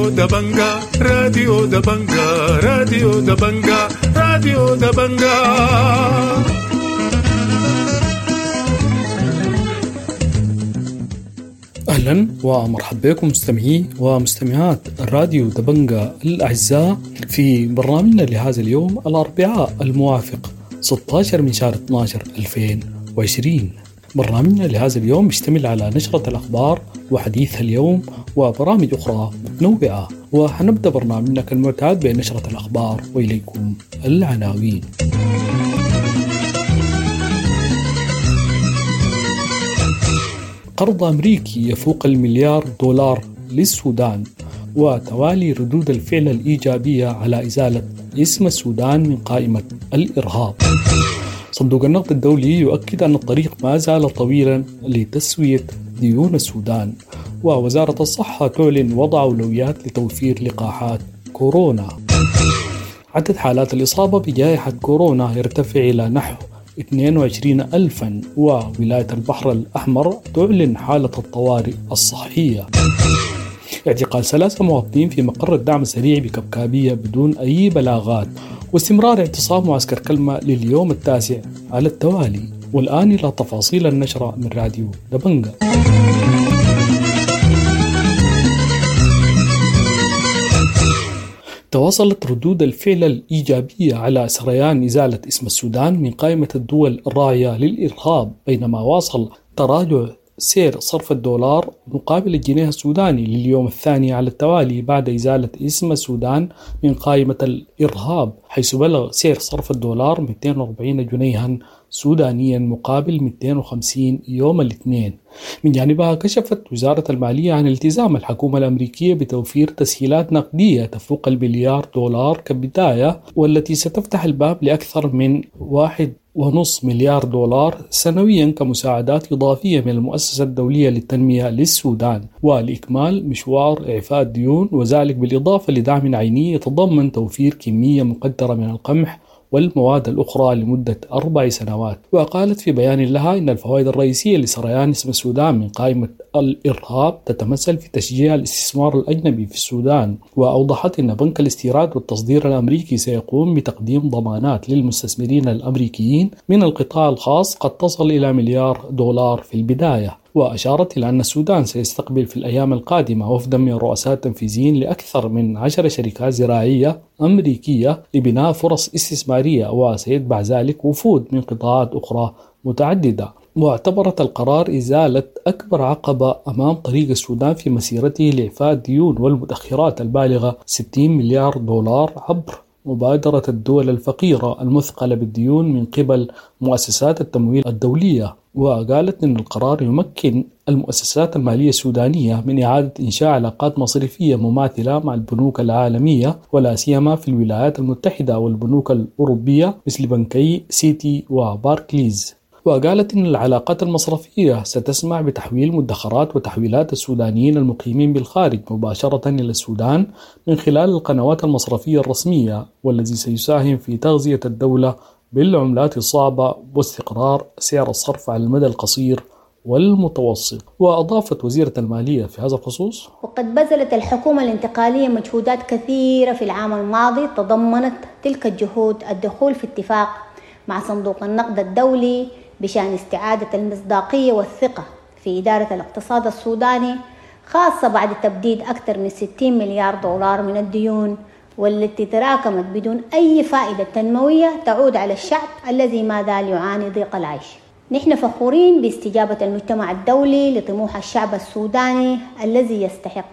راديو دبنجا راديو دبنجا راديو دبنجا راديو دبنجا. أهلا ومرحبا بكم مستمعي ومستمعات الراديو دبنجا الأعزاء في برنامجنا لهذا اليوم الأربعاء الموافق 16 من شهر 12 2020. برنامجنا لهذا اليوم يشتمل على نشرة الأخبار وحديث اليوم وبرامج أخرى متنوعة، وحنبدأ برنامجنا كالمعتاد بنشرة الأخبار وإليكم العناوين. قرض أمريكي يفوق $1 مليار للسودان، وتوالي ردود الفعل الإيجابية على إزالة اسم السودان من قائمة الإرهاب. صندوق النقد الدولي يؤكد أن الطريق ما زال طويلا لتسوية ديون السودان، ووزارة الصحة تعلن وضع أولويات لتوفير لقاحات كورونا. عدد حالات الإصابة بجائحة كورونا يرتفع إلى نحو 22,000، وولاية البحر الأحمر تعلن حالة الطوارئ الصحية. اعتقال 3 مواطنين في مقر الدعم السريع بكبكابية بدون أي بلاغات، واستمرار اعتصام معسكر كلمة لليوم التاسع على التوالي. والآن إلى تفاصيل النشرة من راديو دبنجا. تواصلت ردود الفعل الإيجابية على سريان إزالة اسم السودان من قائمة الدول الراعية للإرهاب، بينما واصل تراجع سعر صرف الدولار مقابل الجنيه السوداني لليوم الثاني على التوالي بعد إزالة اسم السودان من قائمة الإرهاب، حيث بلغ سعر صرف الدولار 240 جنيها سودانيا مقابل 250 يوم الاثنين. من جانبها كشفت وزارة المالية عن التزام الحكومة الأمريكية بتوفير تسهيلات نقدية تفوق $1 مليار كبداية، والتي ستفتح الباب لأكثر من $1.5 مليار سنويا كمساعدات إضافية من المؤسسة الدولية للتنمية للسودان، ولإكمال مشوار إعفاء الديون، وذلك بالإضافة لدعم عيني يتضمن توفير كمية مقدرة من القمح والمواد الأخرى لمدة 4 سنوات. وقالت في بيان لها إن الفوائد الرئيسية لسريان اسم السودان من قائمة الإرهاب تتمثل في تشجيع الاستثمار الأجنبي في السودان، وأوضحت أن بنك الاستيراد والتصدير الأمريكي سيقوم بتقديم ضمانات للمستثمرين الأمريكيين من القطاع الخاص قد تصل إلى $1 مليار في البداية. وأشارت إلى أن السودان سيستقبل في الأيام القادمة وفدا من الرؤساء التنفيذيين لأكثر من 10 شركات زراعية أمريكية لبناء فرص استثمارية، وسيتبع ذلك وفود من قطاعات أخرى متعددة. واعتبرت القرار إزالة أكبر عقبة أمام طريق السودان في مسيرته لإعفاء الديون والمدخرات البالغة $60 مليار عبر مبادرة الدول الفقيرة المثقلة بالديون من قبل مؤسسات التمويل الدولية. وقالت أن القرار يمكن المؤسسات المالية السودانية من إعادة إنشاء علاقات مصرفية مماثلة مع البنوك العالمية، ولا سيما في الولايات المتحدة والبنوك الأوروبية مثل بنكي سيتي وباركليز. وقالت إن العلاقات المصرفية ستسمح بتحويل مدخرات وتحويلات السودانيين المقيمين بالخارج مباشرة إلى السودان من خلال القنوات المصرفية الرسمية، والذي سيساهم في تغذية الدولة بالعملات الصعبة واستقرار سعر الصرف على المدى القصير والمتوسط. وأضافت وزيرة المالية في هذا الخصوص: وقد بذلت الحكومة الانتقالية مجهودات كثيرة في العام الماضي تضمنت تلك الجهود الدخول في اتفاق مع صندوق النقد الدولي بشأن استعادة المصداقية والثقة في إدارة الاقتصاد السوداني، خاصة بعد تبديد أكثر من $60 مليار من الديون، والتي تراكمت بدون أي فائدة تنموية تعود على الشعب الذي ما زال يعاني ضيق العيش. نحن فخورين باستجابة المجتمع الدولي لطموح الشعب السوداني الذي يستحق،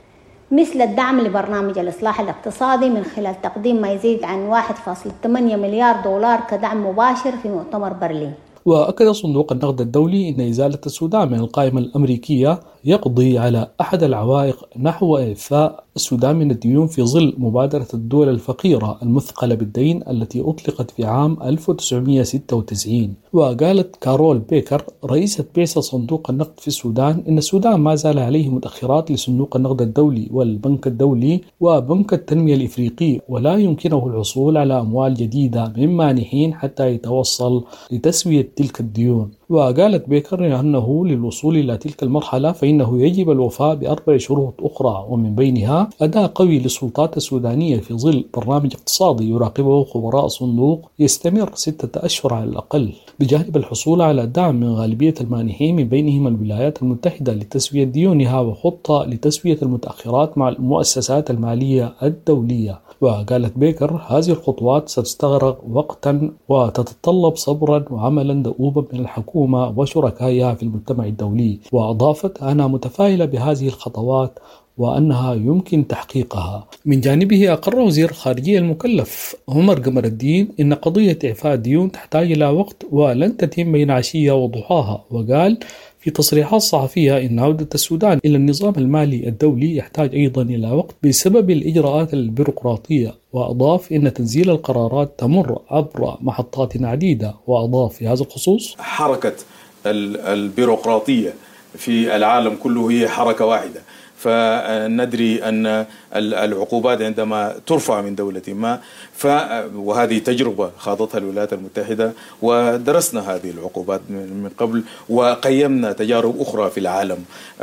مثل الدعم لبرنامج الإصلاح الاقتصادي من خلال تقديم ما يزيد عن $1.8 مليار كدعم مباشر في مؤتمر برلين. وأكد صندوق النقد الدولي أن إزالة السودان من القائمة الأمريكية يقضي على أحد العوائق نحو إعفاء السودان من الديون في ظل مبادرة الدول الفقيرة المثقلة بالدين التي أطلقت في عام 1996. وقالت كارول بيكر رئيسة بعثة صندوق النقد في السودان إن السودان ما زال عليه مدخرات لصندوق النقد الدولي والبنك الدولي وبنك التنمية الإفريقي، ولا يمكنه الحصول على أموال جديدة من مانحين حتى يتوصل لتسوية تلك الديون. وقالت بيكر أنه للوصول إلى تلك المرحلة فإنه يجب الوفاء ب4 شروط أخرى، ومن بينها أداء قوي للسلطات السودانية في ظل برنامج اقتصادي يراقبه خبراء الصندوق يستمر 6 أشهر على الأقل، بجانب الحصول على دعم من غالبية المانحين من بينهم الولايات المتحدة لتسوية ديونها وخطة لتسوية المتأخرات مع المؤسسات المالية الدولية. وقالت بيكر هذه الخطوات ستستغرق وقتا وتتطلب صبرا وعملا دؤوبا من الحكومة وشركائها في المجتمع الدولي، وأضافت أنا متفائلة بهذه الخطوات وأنها يمكن تحقيقها. من جانبه أقر وزير الخارجية المكلف عمر قمر الدين إن قضية إعفاء الديون تحتاج إلى وقت ولن تتم بين عشية وضحاها، وقال في تصريحات صحفية إن عودة السودان إلى النظام المالي الدولي يحتاج أيضا إلى وقت بسبب الإجراءات البيروقراطية، وأضاف إن تنزيل القرارات تمر عبر محطات عديدة. وأضاف في هذا الخصوص حركة البيروقراطية في العالم كله هي حركة واحدة، فندري أن العقوبات عندما ترفع من دولة ما وهذه تجربة خاضتها الولايات المتحدة ودرسنا هذه العقوبات من قبل وقيمنا تجارب أخرى في العالم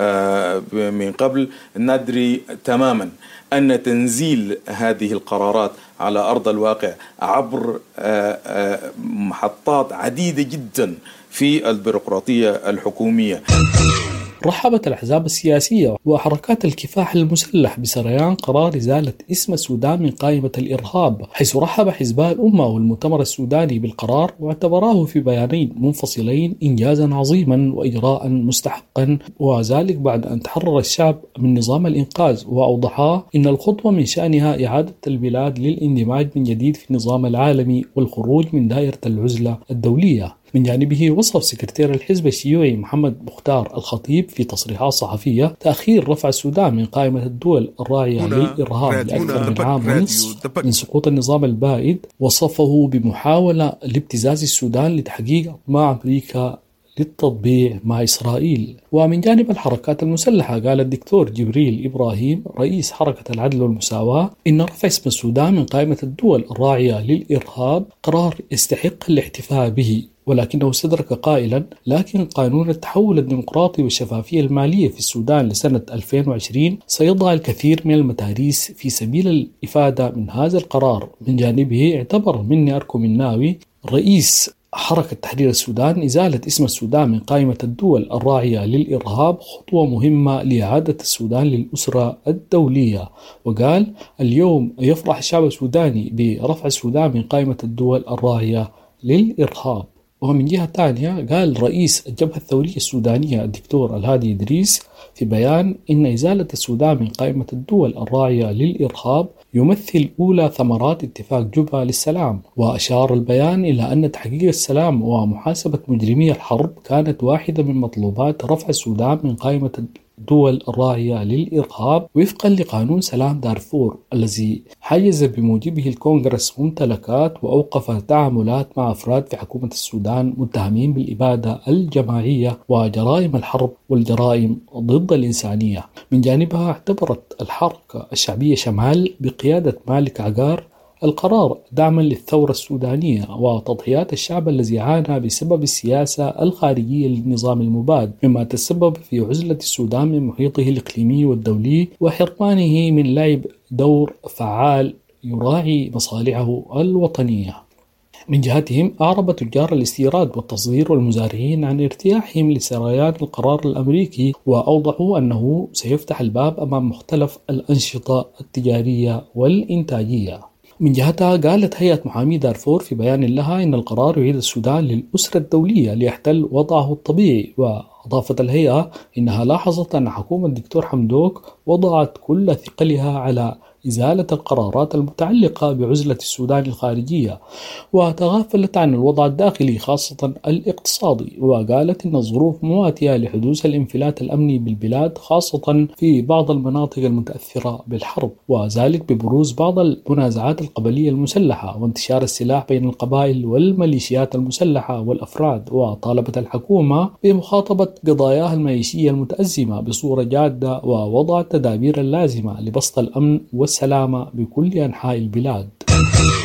من قبل، ندري تماما أن تنزيل هذه القرارات على أرض الواقع عبر محطات عديدة جدا في البيروقراطية الحكومية. رحبت الأحزاب السياسية وحركات الكفاح المسلح بسريان قرار إزالة اسم السودان من قائمة الإرهاب، حيث رحب حزباء الأمة والمؤتمر السوداني بالقرار واعتبراه في بيانين منفصلين إنجازا عظيما وإجراء مستحقا، وذلك بعد أن تحرر الشعب من نظام الإنقاذ، وأوضحا إن الخطوة من شأنها إعادة البلاد للاندماج من جديد في النظام العالمي والخروج من دائرة العزلة الدولية. من جانبه وصف سكرتير الحزب الشيوعي محمد مختار الخطيب في تصريحات صحفية تأخير رفع السودان من قائمة الدول الراعية للإرهاب لأكثر من عام ونصف من سقوط النظام البائد، وصفه بمحاولة لابتزاز السودان لتحقيق أطماع أمريكا للتطبيع مع إسرائيل. ومن جانب الحركات المسلحة قال الدكتور جبريل إبراهيم رئيس حركة العدل والمساواة إن رفع اسم السودان من قائمة الدول الراعية للإرهاب قرار يستحق الاحتفاء به، ولكنه استدرك قائلا لكن قانون التحول الديمقراطي والشفافية المالية في السودان لسنة 2020 سيضع الكثير من المتاريس في سبيل الإفادة من هذا القرار. من جانبه اعتبر مني أركو مناوي رئيس حركة تحرير السودان إزالة اسم السودان من قائمة الدول الراعية للإرهاب خطوة مهمة لإعادة السودان للأسرة الدولية، وقال اليوم يفرح الشعب السوداني برفع السودان من قائمة الدول الراعية للإرهاب. ومن جهة ثانية قال رئيس الجبهة الثورية السودانية الدكتور الهادي إدريس في بيان إن إزالة السودان من قائمة الدول الراعية للإرهاب يمثل أولى ثمرات اتفاق جوبا للسلام، وأشار البيان إلى أن تحقيق السلام ومحاسبة مجرمي الحرب كانت واحدة من مطلوبات رفع السودان من قائمة الدول الراعية للإرهاب وفقا لقانون سلام دارفور الذي حيز بموجبه الكونغرس ممتلكات وأوقف تعاملات مع أفراد في حكومة السودان متهمين بالإبادة الجماعية وجرائم الحرب والجرائم ضد الإنسانية. من جانبها اعتبرت الحركة الشعبية شمال بقيادة مالك عقار القرار دعما للثورة السودانية وتضحيات الشعب الذي عانى بسبب السياسة الخارجية للنظام المباد، مما تسبب في عزلة السودان من محيطه الإقليمي والدولي وحرمانه من لعب دور فعال يراعي مصالحه الوطنية. من جهتهم أعرب تجار الاستيراد والتصدير والمزارعين عن ارتياحهم لسريان القرار الأمريكي، وأوضحوا أنه سيفتح الباب أمام مختلف الأنشطة التجارية والإنتاجية. من جهتها قالت هيئة محامي دارفور في بيان لها إن القرار يعيد السودان للأسرة الدولية ليحتل وضعه الطبيعي، وأضافت الهيئة إنها لاحظت أن حكومة الدكتور حمدوك وضعت كل ثقلها على إزالة القرارات المتعلقة بعزلة السودان الخارجية وتغافلت عن الوضع الداخلي خاصة الاقتصادي، وقالت إن الظروف مواتية لحدوث الانفلات الأمني بالبلاد خاصة في بعض المناطق المتأثرة بالحرب، وذلك ببروز بعض المنازعات القبلية المسلحة وانتشار السلاح بين القبائل والميليشيات المسلحة والأفراد، وطالبت الحكومة بمخاطبة قضاياها المعيشية المتأزمة بصورة جادة ووضع التدابير اللازمة لبسط الأمن والسلامة بكل أنحاء البلاد.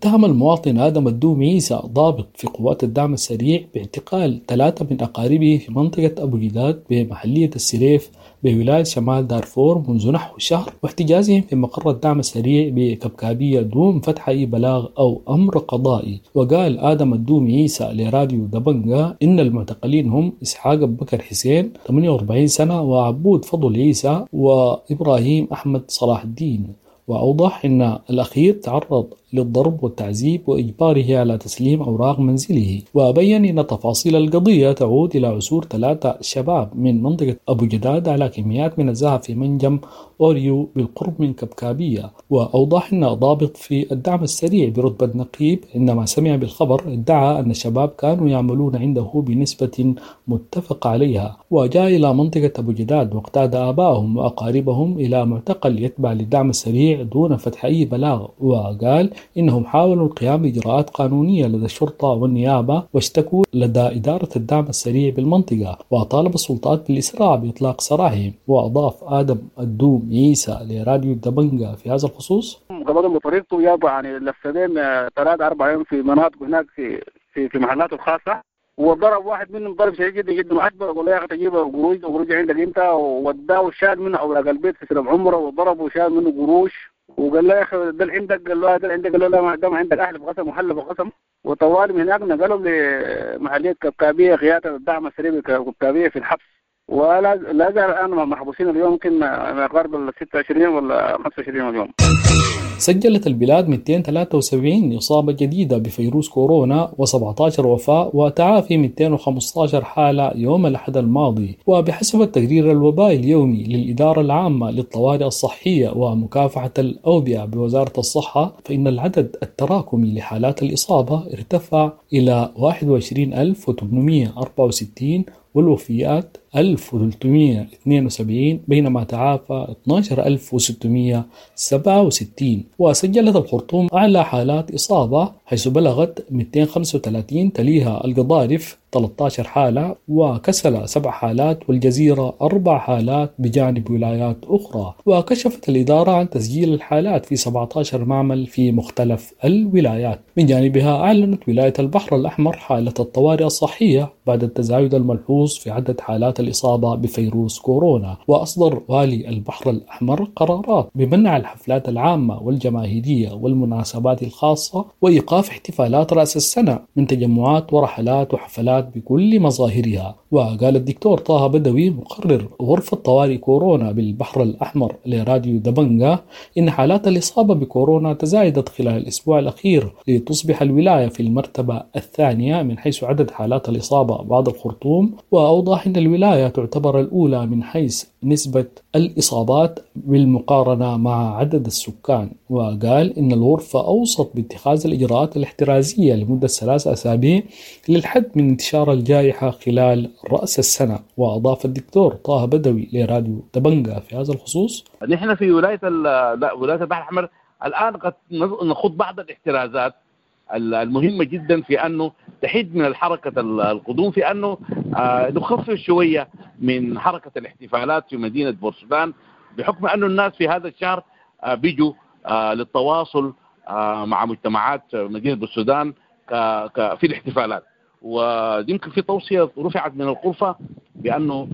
اتهم المواطن آدم الدوم عيسى ضابط في قوات الدعم السريع باعتقال 3 من أقاربه في منطقة أبو جداد بمحلية السريف بولاية شمال دارفور منذ نحو شهر، واحتجازهم في مقر الدعم السريع بكبكابية دون فتح أي بلاغ أو أمر قضائي. وقال آدم الدوم عيسى لراديو دبنجا إن المعتقلين هم إسحاق بكر حسين 48 سنة وعبود فضل عيسى وإبراهيم أحمد صلاح الدين. وأوضح أن الأخير تعرض للضرب والتعذيب وإجباره على تسليم أوراق منزله، وبين أن تفاصيل القضية تعود إلى عثور 3 شباب من منطقة أبو جداد على كميات من الذهب في منجم أوريو بالقرب من كبكابية. وأوضح أن ضابط في الدعم السريع برتبة نقيب عندما سمع بالخبر ادعى أن الشباب كانوا يعملون عنده بنسبة متفق عليها، وجاء إلى منطقة أبو جداد واقتاد آبائهم وأقاربهم إلى معتقل يتبع للدعم السريع دون فتح أي بلاغ. وقال إنهم حاولوا القيام بإجراءات قانونية لدى الشرطة والنيابة واشتكوا لدى إدارة الدعم السريع بالمنطقة، وطالب السلطات بالإسراع بإطلاق سراحهم. وأضاف آدم الدوم عيسى لراديو دبنجا في هذا الخصوص: قبضهم بطريقته جابوا يعني لفتين 3-4 أيام في مناطق هناك في محلاته الخاصة، وضرب واحد منهم ضرب شديد جدا جدا، أجبر وقال له يا أخي تجيب قروش عندك أنت، ووداه وشال منه أوراق البيت في سلم عمره وضربه وشال منه قروش، وقال له يا اخي ده عندك، قال له ده عندك، قال له لا ما عندك اهل بقسم وحل بقسم، وطوالي من هناك نقلهم لمحليه كبكابيه قياده الدعم السريع كبكابيه في الحبس، ولا زال الان محبوسين اليوم يمكن ما يقارب ال 26 ولا 25 يوم. سجلت البلاد 273 إصابة جديدة بفيروس كورونا و17 وفاة وتعافي 215 حالة يوم الأحد الماضي. وبحسب التقرير الوبائي اليومي للإدارة العامة للطوارئ الصحية ومكافحة الأوبئة بوزارة الصحة، فإن العدد التراكمي لحالات الإصابة ارتفع إلى 21,864 والوفيات 1372 بينما تعافى 12,667. وسجلت الخرطوم أعلى حالات إصابة حيث بلغت 235، تليها القضارف 13 حالة وكسلة 7 حالات والجزيرة 4 حالات بجانب ولايات أخرى. وكشفت الإدارة عن تسجيل الحالات في 17 معمل في مختلف الولايات. من جانبها أعلنت ولاية البحر الأحمر حالة الطوارئ الصحية بعد التزايد الملحوظ في عدد حالات الإصابة بفيروس كورونا. وأصدر والي البحر الأحمر قرارات بمنع الحفلات العامة والجماهيرية والمناسبات الخاصة وإيقاف احتفالات رأس السنة من تجمعات ورحلات وحفلات بكل مظاهرها. وقال الدكتور طه بدوي مقرر غرفة طوارئ كورونا بالبحر الأحمر لراديو دبنجا إن حالات الإصابة بكورونا تزايدت خلال الأسبوع الأخير لتصبح الولاية في المرتبة الثانية من حيث عدد حالات الإصابة بعد الخرطوم. وأوضح أن الولاية تعتبر الأولى من حيث نسبة الإصابات بالمقارنة مع عدد السكان. وقال إن الغرفة أوصت باتخاذ الإجراءات الاحترازية لمدة 3 أسابيع للحد من انتشار الجائحة خلال رأس السنة. وأضاف الدكتور طه بدوي لراديو دبنجا في هذا الخصوص: نحن في ولاية البحر الأحمر الآن قد نخوض بعض الاحترازات المهمة جدا في أنه تحد من الحركة القدوم، في أنه نخفف شوية من حركة الاحتفالات في مدينة بورسودان، بحكم أنه الناس في هذا الشهر بيجوا للتواصل مع مجتمعات مدينة بورسودان في الاحتفالات. ويمكن في توصية رفعت من الغرفة بأنه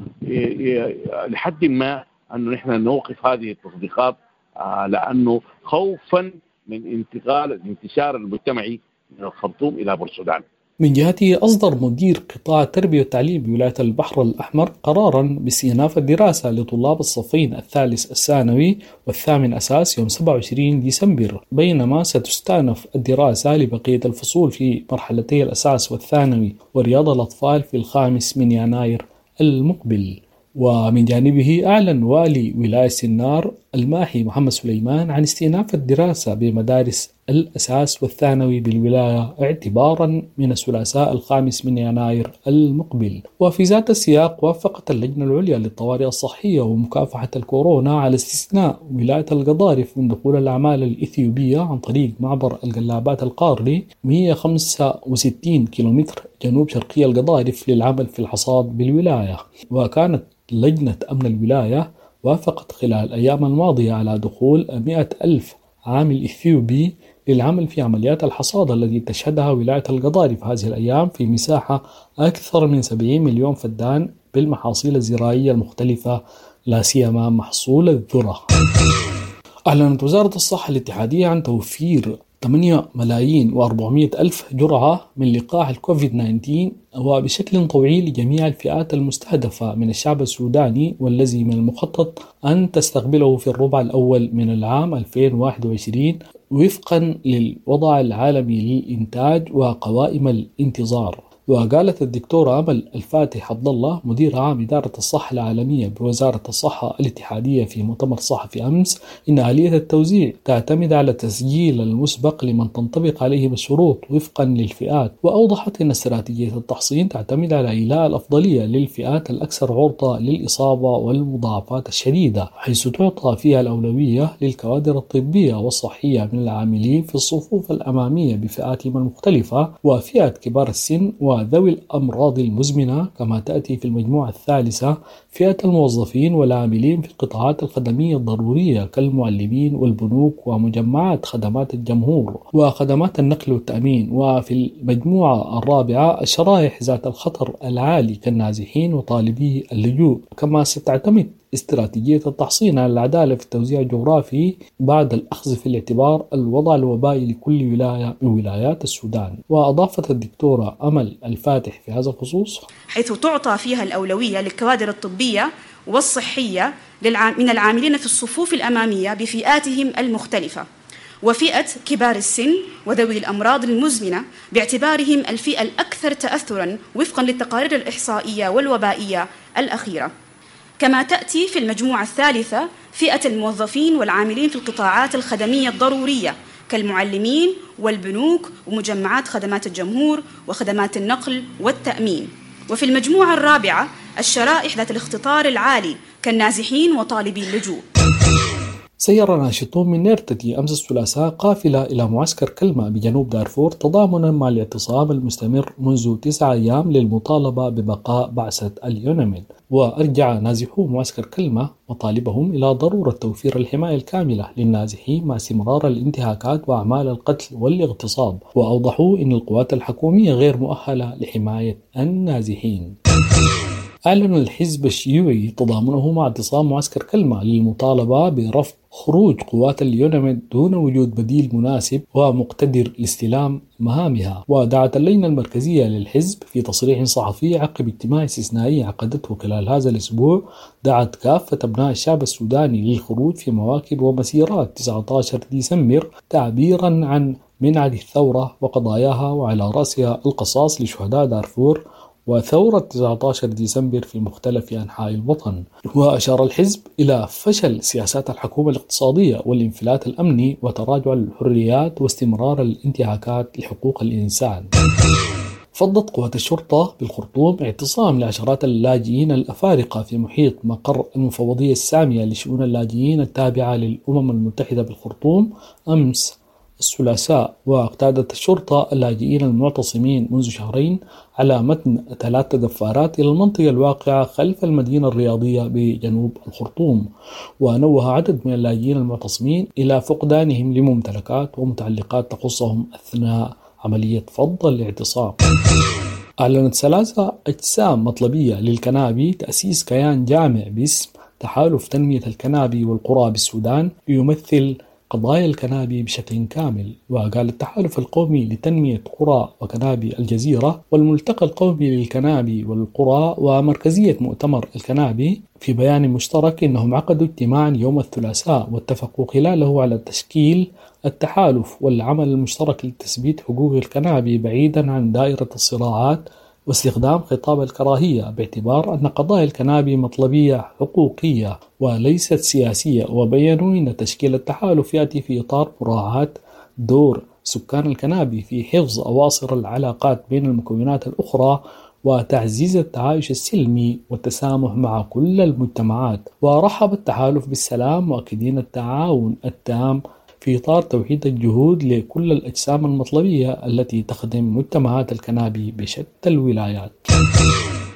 لحد ما أنه نحن نوقف هذه التصديقات، لأنه خوفا من الانتشار المجتمعي من الخرطوم إلى بورسودان. من جهته أصدر مدير قطاع التربية والتعليم بولاية البحر الأحمر قراراً باستئناف الدراسة لطلاب الصفين الثالث الثانوي والثامن أساس يوم 27 ديسمبر، بينما ستستأنف الدراسة لبقية الفصول في مرحلتي الأساس والثانوي ورياض الأطفال في 5 يناير المقبل. ومن جانبه أعلن والي ولاية سنار الماحي محمد سليمان عن استئناف الدراسة بمدارس الأساس والثانوي بالولاية اعتبارا من الثلاثاء 5 يناير المقبل. وفي ذات السياق وافقت اللجنة العليا للطوارئ الصحية ومكافحة الكورونا على استثناء ولاية القضارف من دخول الأعمال الإثيوبية عن طريق معبر القلابات القاري 165 كيلومتر جنوب شرقي القضارف للعمل في الحصاد بالولاية. وكانت لجنة أمن الولاية وافقت خلال الأيام الماضية على دخول 100,000 عامل إثيوبي للعمل في عمليات الحصاد التي تشهدها ولاية القضارف هذه الأيام في مساحة أكثر من 70 مليون فدان بالمحاصيل الزراعية المختلفة، لا سيما محصول الذرة. أعلنت وزارة الصحة الاتحادية عن توفير 8,400,000 جرعة من لقاح الكوفيد-19 وبشكل طوعي لجميع الفئات المستهدفة من الشعب السوداني، والذي من المخطط أن تستقبله في الربع الأول من العام 2021 وفقا للوضع العالمي للإنتاج وقوائم الانتظار. وقالت الدكتورة أمل الفاتح عبد الله مدير عام إدارة الصحة العالمية بوزارة الصحة الاتحادية في مؤتمر صحفي أمس إن آلية التوزيع تعتمد على التسجيل المسبق لمن تنطبق عليهم الشروط وفقا للفئات. وأوضحت أن استراتيجية التحصين تعتمد على إيلاء الأفضلية للفئات الأكثر عرضة للإصابة والمضاعفات الشديدة، حيث تعطى فيها الأولوية للكوادر الطبية والصحية من العاملين في الصفوف الأمامية بفئاتهم المختلفة وفئة كبار السن وذوي الأمراض المزمنة. كما تأتي في المجموعة الثالثة فئة الموظفين والعاملين في القطاعات الخدمية الضرورية كالمعلمين والبنوك ومجمعات خدمات الجمهور وخدمات النقل والتأمين. وفي المجموعة الرابعة الشرائح ذات الخطر العالي كالنازحين وطالبي اللجوء. كما ستعتمد استراتيجية التحصين على العدالة في التوزيع الجغرافي بعد الأخذ في الاعتبار الوضع الوبائي لكل ولاية من ولايات السودان. وأضافت الدكتورة أمل الفاتح في هذا الخصوص حيث تعطى فيها الأولوية للكوادر الطبية والصحية من العاملين في الصفوف الأمامية بفئاتهم المختلفة، وفئة كبار السن وذوي الأمراض المزمنة باعتبارهم الفئة الأكثر تأثراً وفقاً للتقارير الإحصائية والوبائية الأخيرة. كما تأتي في المجموعة الثالثة فئة الموظفين والعاملين في القطاعات الخدمية الضرورية كالمعلمين والبنوك ومجمعات خدمات الجمهور وخدمات النقل والتأمين. وفي المجموعة الرابعة الشرائح ذات الاختطار العالي كالنازحين وطالبي اللجوء. سير ناشطون من نيرتتي أمس الثلاثاء قافلة إلى معسكر كلمة بجنوب دارفور تضامنا مع الاعتصام المستمر منذ 9 أيام للمطالبة ببقاء بعثة اليونميد. وأرجع نازحو معسكر كلمة مطالبهم إلى ضرورة توفير الحماية الكاملة للنازحين مع استمرار الانتهاكات وأعمال القتل والاغتصاب. وأوضحوا أن القوات الحكومية غير مؤهلة لحماية النازحين. أعلن الحزب الشيوعي تضامنه مع اعتصام معسكر كلمة للمطالبة برفض خروج قوات اليونميد دون وجود بديل مناسب ومقتدر لاستلام مهامها. ودعت اللجنة المركزية للحزب في تصريح صحفي عقب اجتماع استثنائي عقدته خلال هذا الأسبوع، دعت كافة أبناء الشعب السوداني للخروج في مواكب ومسيرات 19 ديسمبر تعبيرا عن منعد الثورة وقضاياها، وعلى رأسها القصاص لشهداء دارفور وثورة 19 ديسمبر في مختلف أنحاء الوطن. وأشار الحزب إلى فشل سياسات الحكومة الاقتصادية والانفلات الأمني وتراجع الحريات واستمرار الانتهاكات لحقوق الإنسان. فضت قوات الشرطة بالخرطوم اعتصام لعشرات اللاجئين الأفارقة في محيط مقر المفوضية السامية لشؤون اللاجئين التابعة للأمم المتحدة بالخرطوم أمس الثلاثاء. واقتادت الشرطة اللاجئين المعتصمين منذ شهرين على متن 3 دفارات إلى المنطقة الواقعة خلف المدينة الرياضية بجنوب الخرطوم. ونوه عدد من اللاجئين المعتصمين إلى فقدانهم لممتلكات ومتعلقات تخصهم أثناء عملية فض الاعتصام. أعلنت 3 أجسام مطلبية للكنابي تأسيس كيان جامع باسم تحالف تنمية الكنابي والقرى بالسودان يمثل قضايا الكنابي بشكل كامل. وقال التحالف القومي لتنمية قرى وكنابي الجزيرة والملتقى القومي للكنابي والقرى ومركزية مؤتمر الكنابي في بيان مشترك إنهم عقدوا اجتماعا يوم الثلاثاء واتفقوا خلاله على تشكيل التحالف والعمل المشترك لتثبيت حقوق الكنابي بعيدا عن دائرة الصراعات واستخدام خطاب الكراهية، باعتبار أن قضايا الكنابي مطلبية حقوقية وليست سياسية. وبيّنوا أن تشكيل التحالف يأتي في إطار مراعاة دور سكان الكنابي في حفظ أواصر العلاقات بين المكونات الأخرى وتعزيز التعايش السلمي والتسامح مع كل المجتمعات. ورحب التحالف بالسلام مؤكدين التعاون التام في إطار توحيد الجهود لكل الأجسام المطلبية التي تخدم مجتمعات الكنابي بشتى الولايات.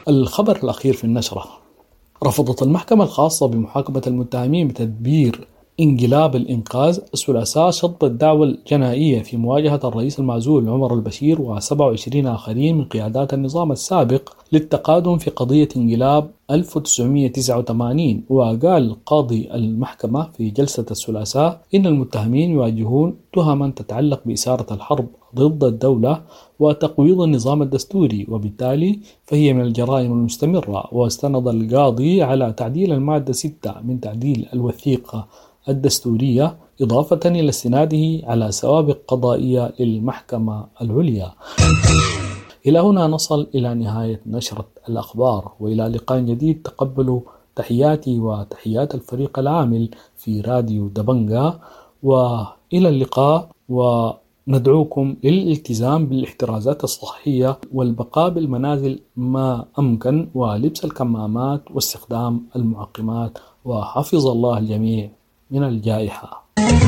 الخبر الأخير في النشرة: رفضت المحكمة الخاصة بمحاكمة المتهمين بتدبير انقلاب الإنقاذ الثلاثاء شط الدعوة الجنائية في مواجهة الرئيس المعزول عمر البشير و27 آخرين من قيادات النظام السابق للتقادم في قضية انقلاب 1989. وقال قاضي المحكمة في جلسة الثلاثاء إن المتهمين يواجهون تهما تتعلق بإثارة الحرب ضد الدولة وتقويض النظام الدستوري، وبالتالي فهي من الجرائم المستمرة. واستند القاضي على تعديل المادة 6 من تعديل الوثيقة الدستورية إضافة إلى استناده على سوابق قضائية للمحكمة العليا. إلى هنا نصل إلى نهاية نشرة الأخبار، وإلى لقاء جديد. تقبلوا تحياتي وتحيات الفريق العامل في راديو دبنجا، وإلى اللقاء، وندعوكم للالتزام بالاحترازات الصحية والبقاء بالمنازل ما أمكن، ولبس الكمامات واستخدام المعقمات، وحفظ الله الجميع من الجائحة.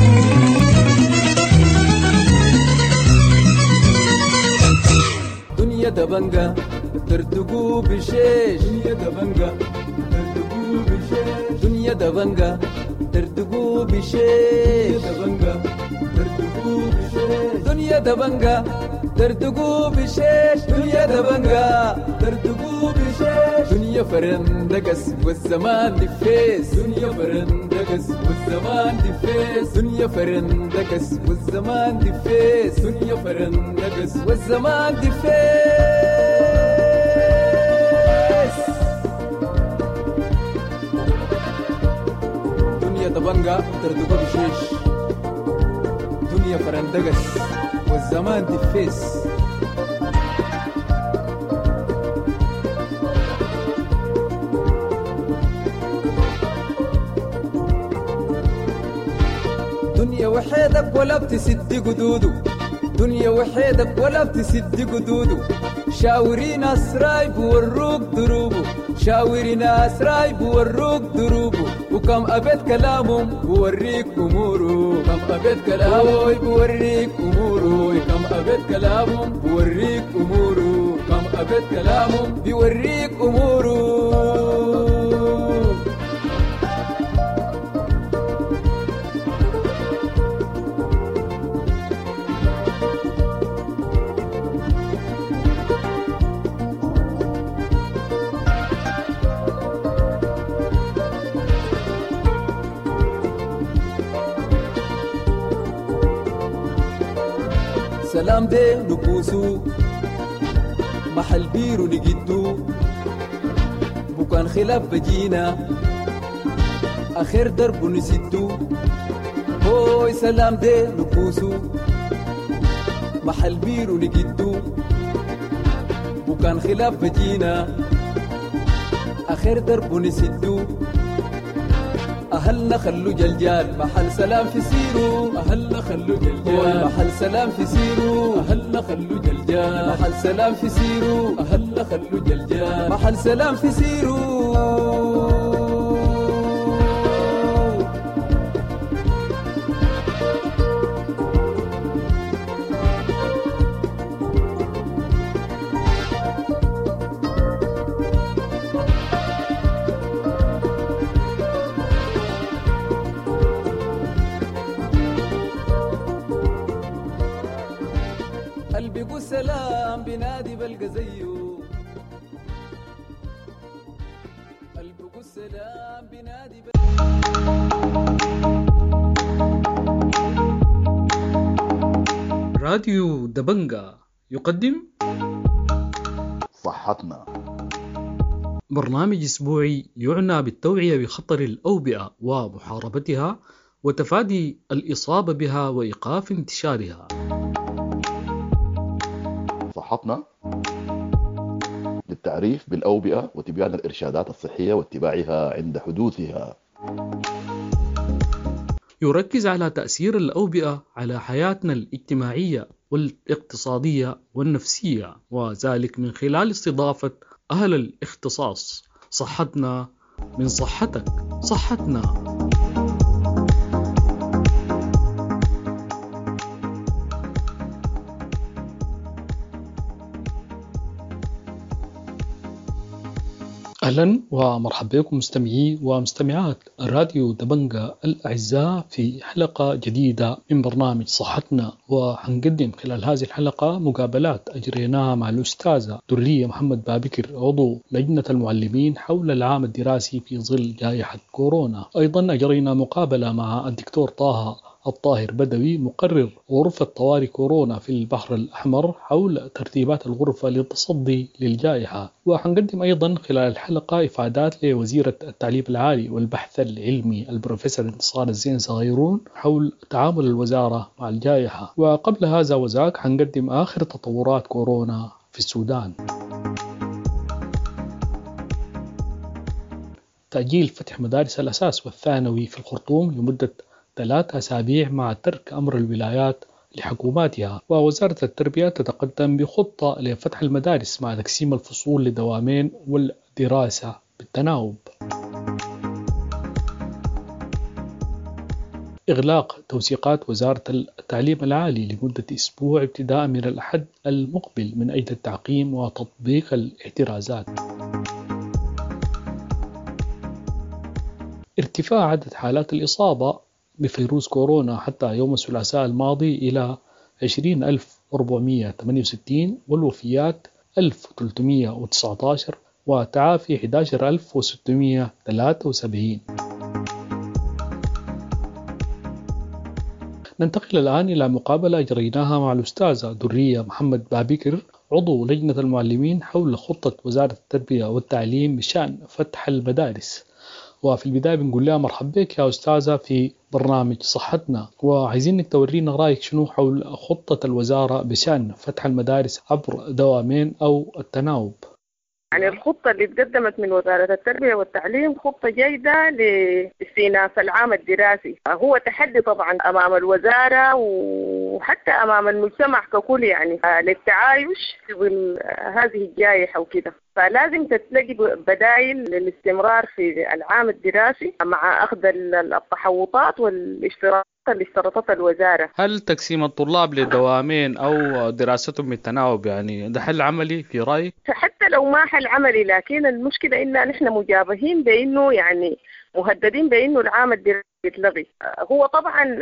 دنيا دبنجا ترتقو بشيش، دنيا دبنجا ترتقو بشيش، دنيا دبنجا ترتقو بشيش، دنيا دبنجا ترتقو بشيش، دنيا دبنجا ترتقو بشيش، دنيا فرندقس والزمان دفيس، دنيا فرندقس والزمان دفيس، دنيا فرندقس والزمان دفيس، دنيا فرندقس والزمان دفيس، دنيا دبنجا ترتقو بشيش، دنيا فرندقس والزمان دفيس. دنيا وحيدك ولا بتسد قدودو، دنيا وحيدك ولا بتسد قدودو، شاوري ناس راي بوروك دروبو، شاوري ناس راي بوروك دروبو، وكم أبد كلامهم بوريك أمورو، كم أبد كلامهم بوريك أمورو، كم أبد كلامهم بوريك أمورو، كم أبد كلامهم بوريك أمورو. سلام دي نبوسو محل بيرو نجدو بكان خلاف بجينا آخر درب نسدو هوي سلام دي نبوسو محل بيرو نجدو بكان خلاف بجينا آخر درب نسدو أهلنا خلو جلجال محل سلام في سيرو، أهلنا خلو جلجال محل سلام في سيرو، أهلنا خلو جلجال محل سلام في سيرو، أهلنا خلو جلجال محل سلام في سيرو. قلبي سلام بنادي بلقى زيه، قلبي سلام بنادي راديو دبنجا يقدم صحتنا، برنامج أسبوعي يعنى بالتوعية بخطر الأوبئة ومحاربتها وتفادي الإصابة بها وإيقاف انتشارها. صحتنا للتعريف بالأوبئة وتبيان الإرشادات الصحية واتباعها عند حدوثها. يركز على تأثير الأوبئة على حياتنا الاجتماعية والاقتصادية والنفسية، وذلك من خلال استضافة أهل الاختصاص. صحتنا من صحتك، صحتنا. أهلا ومرحبا بكم مستمعي ومستمعات راديو دبنجة الأعزاء في حلقة جديدة من برنامج صحتنا، وحنقدم خلال هذه الحلقة مقابلات أجريناها مع الأستاذة درية محمد بابكر عضو لجنة المعلمين حول العام الدراسي في ظل جائحة كورونا. أيضا أجرينا مقابلة مع الدكتور طه الطاهر بدوي مقرر غرفة طوارئ كورونا في البحر الأحمر حول ترتيبات الغرفة للتصدي للجائحة. وحنقدم أيضا خلال الحلقة إفادات لوزيرة التعليم العالي والبحث العلمي البروفيسور انتصار الزين صغيرون حول تعامل الوزارة مع الجائحة. وقبل هذا وذاك حنقدم آخر تطورات كورونا في السودان. تأجيل فتح مدارس الأساس والثانوي في الخرطوم لمدة 3 أسابيع مع ترك أمر الولايات لحكوماتها. ووزارة التربية تتقدم بخطة لفتح المدارس مع تقسيم الفصول لدوامين والدراسة بالتناوب. إغلاق توثيقات وزارة التعليم العالي لمدة أسبوع ابتداء من الأحد المقبل من أجل التعقيم وتطبيق الاحترازات. ارتفاع عدد حالات الإصابة بفيروس كورونا حتى يوم الثلاثاء الماضي إلى 20,468 والوفيات 1319 وتعافي 11,673. ننتقل الآن إلى مقابلة أجريناها مع الأستاذة درية محمد بابكر عضو لجنة المعلمين حول خطة وزارة التربية والتعليم بشأن فتح المدارس. وفي البداية بنقول لها مرحبا بك يا أستاذة في برنامج صحتنا، وعايزينك تورينا رأيك شنو حول خطة الوزارة بشأن فتح المدارس عبر دوامين أو التناوب. يعني الخطة اللي تقدمت من وزارة التربية والتعليم خطة جيدة لاستئناف العام الدراسي. هو تحدي طبعا أمام الوزارة وحتى أمام المجتمع ككل، يعني للتعايش في ظل هذه الجائحة وكده، فلازم تلاقي بدائل للاستمرار في العام الدراسي مع أخذ التحوطات والاشتراطات اللي اشترطتها الوزارة. هل تقسيم الطلاب لدوامين أو دراستهم بالتناوب يعني ده حل عملي في رأيك؟ حتى لو ما حل عملي، لكن المشكلة إننا نحن مجابهين بإنه يعني مهددين بإنه العام الدراسي يتلغي. هو طبعا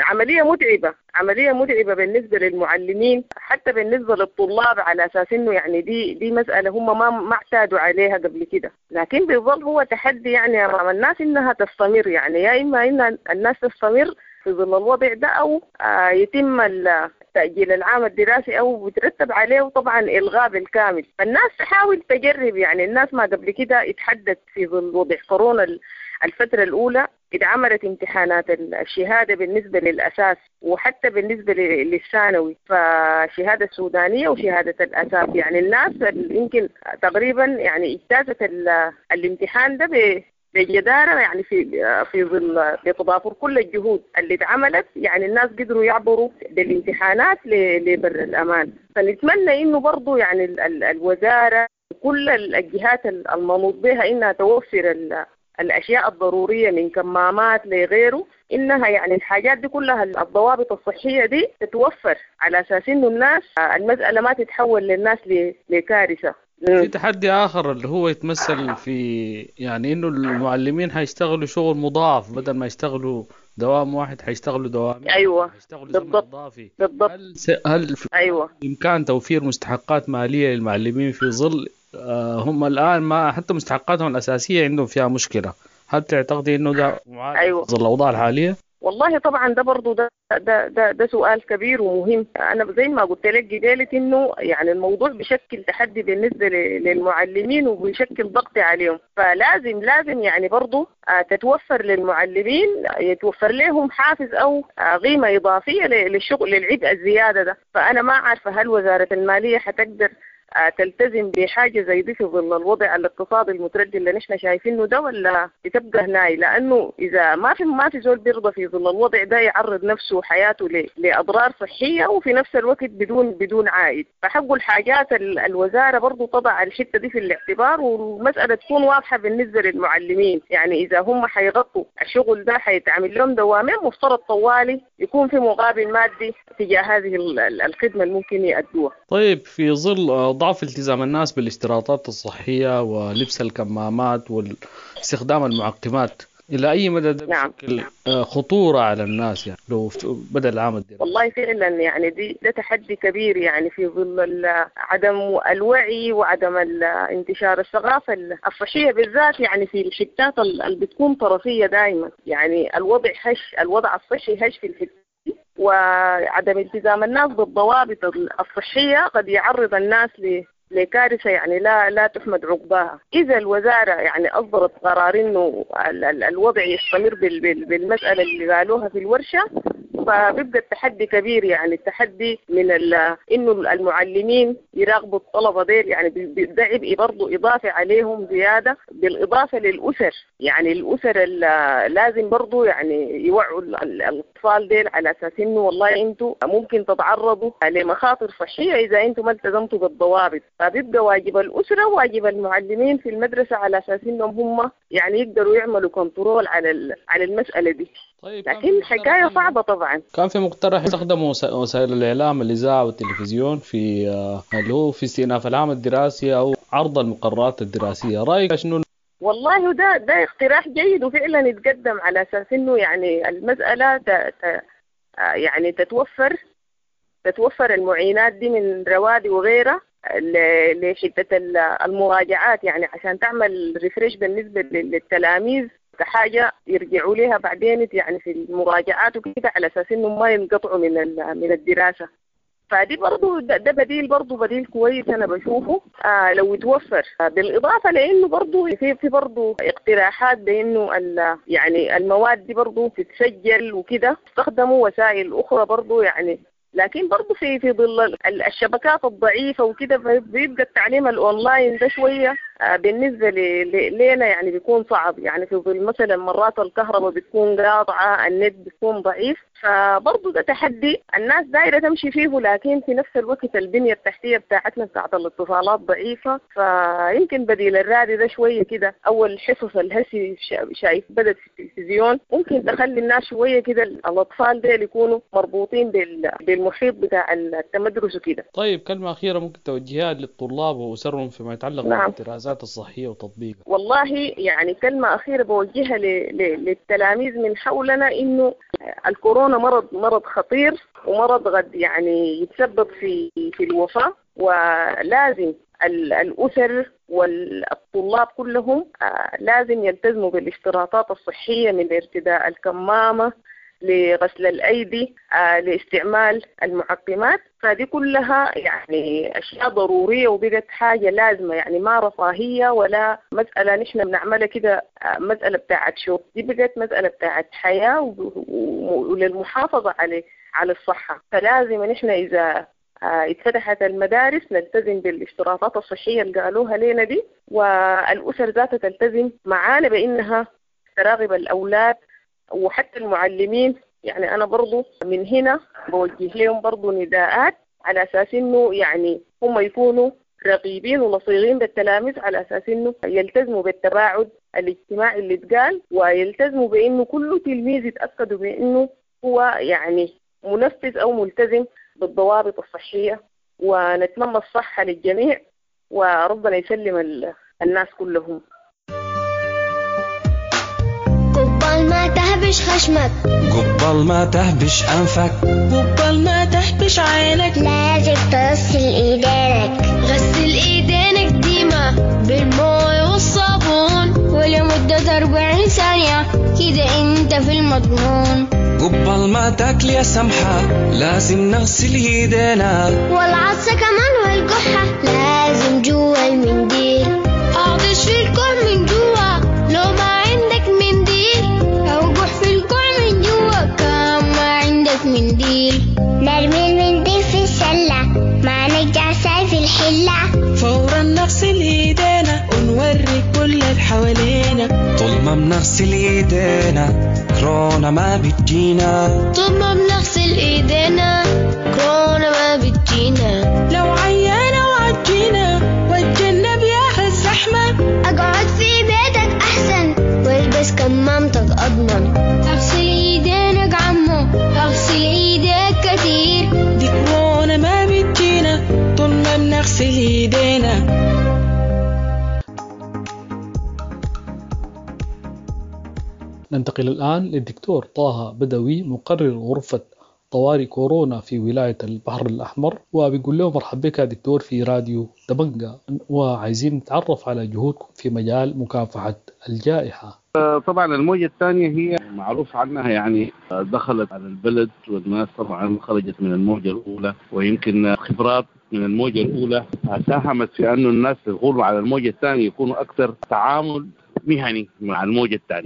عملية متعبة بالنسبة للمعلمين، حتى بالنسبة للطلاب، على أساس إنه يعني دي مسألة هم ما اعتادوا عليها قبل كده، لكن بيظل هو تحدي يعني أمام الناس إنها تستمر، يعني يا إما إن الناس تستمر في ظل الوضع ده أو يتم تأجيل العام الدراسي أو بترتب عليه طبعا إلغاء بالكامل. فالناس تحاول تجرب، يعني الناس ما قبل كده اتحدت في ظل وضع كورونا الفترة الأولى اتعملت امتحانات الشهادة بالنسبة للأساس وحتى بالنسبة للثانوي، فشهادة السودانية وشهادة الأساس، يعني الناس يمكن تقريبا يعني اجتازت الامتحان ده بجدارة، يعني في ظل بتضافر كل الجهود اللي اتعملت، يعني الناس قدروا يعبروا للامتحانات لبر الأمان. فنتمنى إنه برضو يعني الوزارة وكل الجهات المنوط بها إنها توفر الأشياء الضرورية من كمامات لغيره، إنها يعني الحاجات دي كلها الضوابط الصحية دي تتوفر على أساس إنه الناس المسألة ما تتحول للناس لكارثة. في تحدي آخر اللي هو يتمثل في يعني إنه المعلمين هيشتغلوا شغل مضاعف، بدل ما يشتغلوا دوام واحد هيشتغلوا دوامين. أيوة هيشتغلوا بالضبط. إضافي. بالضبط. هل أيوة بإمكان توفير مستحقات مالية للمعلمين في ظل هم الآن ما حتى مستحقاتهم الأساسية عندهم فيها مشكلة؟ هل تعتقدي إنه ده معالج أيوة. في ظل الأوضاع الحالية؟ والله طبعا ده برضو ده سؤال كبير ومهم. أنا زي ما قلت لك قلت إنه يعني الموضوع بشكل تحدي بالنسبة للمعلمين وبشكل ضغط عليهم، فلازم يعني برضو تتوفر للمعلمين، يتوفر لهم حافز أو قيمة إضافية للشغل للعبء الزيادة ده. فأنا ما عارفة هل وزارة المالية حتقدر تلتزم بحاجة زي دي في ظل الوضع الاقتصادي المتردي اللي نحن شايفينه ده، ولا تبقى هناي؟ لأنه إذا ما في زول بيرضى في ظل الوضع ده يعرض نفسه وحياته لأضرار صحية وفي نفس الوقت بدون عائد. فحقوا الحاجات الوزارة برضو تضع الحتة دي في الاعتبار، والمسألة تكون واضحة بالنسبة للمعلمين. يعني إذا هم حيغطوا الشغل ده حيتعمل لهم دوامين، مفترض طوالي يكون في مقابل مادي تجاه هذه الخدمة اللي ممكن يأدوها. طيب في ظل ضعف التزام الناس بالاشتراطات الصحية ولبس الكمامات واستخدام المعقمات إلى أي مدى ده بشكل خطورة على الناس يعني لو بدأ العام الدراسي؟ والله فعلا يعني ده تحدي كبير يعني في ظل عدم الوعي وعدم انتشار الثقافة الصحية بالذات يعني في الحتات اللي بتكون طرفية دائما. يعني الوضع الصحي هش في الحتات، وعدم التزام الناس بالضوابط الصحية قد يعرض الناس لكارثة يعني لا تحمد عقباها. إذا الوزارة يعني أصدرت قرار إنه الوضع يستمر بالمسألة اللي قالوها في الورشة، فبيبقى التحدي كبير. يعني التحدي من إنه المعلمين يراقبوا الطلبة ديل، يعني ده عبء برضه إضافة عليهم زيادة، بالإضافة للأسر. يعني الأسر لازم برضه يعني يوعوا الأطفال ديل على أساس إنه والله أنتوا ممكن تتعرضوا لمخاطر صحية إذا أنتوا ما التزمتوا بالضوابط. فبيبقى واجب الأسرة وواجب المعلمين في المدرسة على أساس إنهم هم يعني يقدروا يعملوا كنترول على المسألة دي. طيب، لكن حكاية صعبة طبعا. كان في مقترح يستخدموا وسائل الإعلام، الإذاعة والتلفزيون في اللي هو في استئناف العام الدراسي أو عرض المقررات الدراسية. رأيك شنو؟ والله ده اقتراح جيد وفعلا يتقدم على أساس إنه يعني المسألة يعني تتوفر المعينات دي من روادي وغيرها لحتة المراجعات، يعني عشان تعمل ريفريش بالنسبة للتلاميذ كحاجة يرجعوا لها بعدين يعني في المراجعات وكده، على أساس إنهم ما ينقطعوا من الدراسة. فدي برضو ده بديل كويس أنا بشوفه لو يتوفر. بالإضافة لأنه برضو في برضو اقتراحات بأنه يعني المواد دي برضو تتسجل وكده، استخدموا وسائل أخرى برضو يعني. لكن برضو في ظل الشبكات الضعيفة وكده بيبقى التعليم الأونلاين ده شوية بالنسبة لنا يعني بيكون صعب. يعني في ظل مثلا مرات الكهرباء بتكون قاطعة، النت بيكون ضعيف، فبرضو ده تحدي الناس دايرة تمشي فيه. لكن في نفس الوقت البنية التحتية بتاعتنا بتاعت الاتصالات ضعيفة، فيمكن بديل الرادي ده شوية كده. أول حصص الهسي شايف بدأت في التلفزيون، ممكن تخلي الناس شوية كده الأطفال ديل يكونوا مربوطين بالمحيط بتاع التمدرس وكده. طيب، كلمة أخيرة ممكن توجهها للطلاب وأسرهم فيما يتعلق بالدراسات الصحية وتطبيقها؟ والله يعني كلمة أخيرة بوجهها للتلاميذ من حولنا، إنه الكورونا مرض خطير ومرض قد يعني يتسبب في الوفاة، ولازم الأسر والطلاب كلهم لازم يلتزموا بالاشتراطات الصحية، من ارتداء الكمامة لغسل الأيدي لاستعمال المعقمات. فدي كلها يعني أشياء ضرورية وبقت حاجة لازمة، يعني ما رفاهية ولا مسألة نحن بنعملها كده مسألة بتاعت شو، دي بقت مسألة بتاعت حياة وللمحافظة على الصحة. فلازم نحن إذا اتفتحت المدارس نلتزم بالاشتراطات الصحية اللي قالوها لنا دي، والأسر ذاتها تلتزم معانا بأنها تراقب الأولاد وحتى المعلمين. يعني أنا برضو من هنا بوجه لهم برضو نداءات على أساس إنه يعني هم يكونوا رقيبين ولصيغين بالتلاميذ، على أساس إنه يلتزموا بالتباعد الاجتماعي اللي اتقال، ويلتزموا بإنه كل تلميذ يتأكدوا بإنه هو يعني منفذ أو ملتزم بالضوابط الصحية. ونتمنى الصحة للجميع وربنا يسلم الناس كلهم. قبل ما تهبش خشمك، قبل ما تهبش أنفك، قبل ما تهبش عينك، لازم تغسل إيدينك. غسل إيدينك ديما بالماء والصابون ولمدة 40 ثانية، كده انت في المضمون. قبل ما تاكل يا سمحة لازم نغسل ايدينا، والعطسة كمان والقحة لازم جوا المنديل. اعطش في الكوع من جوا لو ما عندك منديل، او قح في الكوع من جوا كان ما عندك منديل. نرمي المنديل في السلة ما نرجع سايف الحلة، فورا نغسل ايدينا ونوري كل اللي حوالينا. طول ما بنغسل ايدينا كورونا ما بتجينا، طول ما بنغسل ايدينا كورونا ما بتجينا. لو عيانة وعجينا واتجنب يا الزحمة، اقعد في بيتك احسن والبس كمامتك اضمن. اغسل ايدينك عمو، اغسل ايديك كتير، دي كورونا ما بتجينا طول ما بنغسل ايدينا. ننتقل الآن للدكتور طه بدوي مقرر غرفة طوارئ كورونا في ولاية البحر الأحمر، وبيقول له مرحبا بك دكتور في راديو دبنجة، وعايزين نتعرف على جهودكم في مجال مكافحة الجائحة. طبعا الموجة الثانية هي معروف عنها يعني دخلت على البلد، والناس طبعا خرجت من الموجة الأولى، ويمكن خبرات من الموجة الأولى ساهمت في أنه الناس تدخل على الموجة الثانية يكونوا أكثر تعامل مهني مع الموجة الثانية.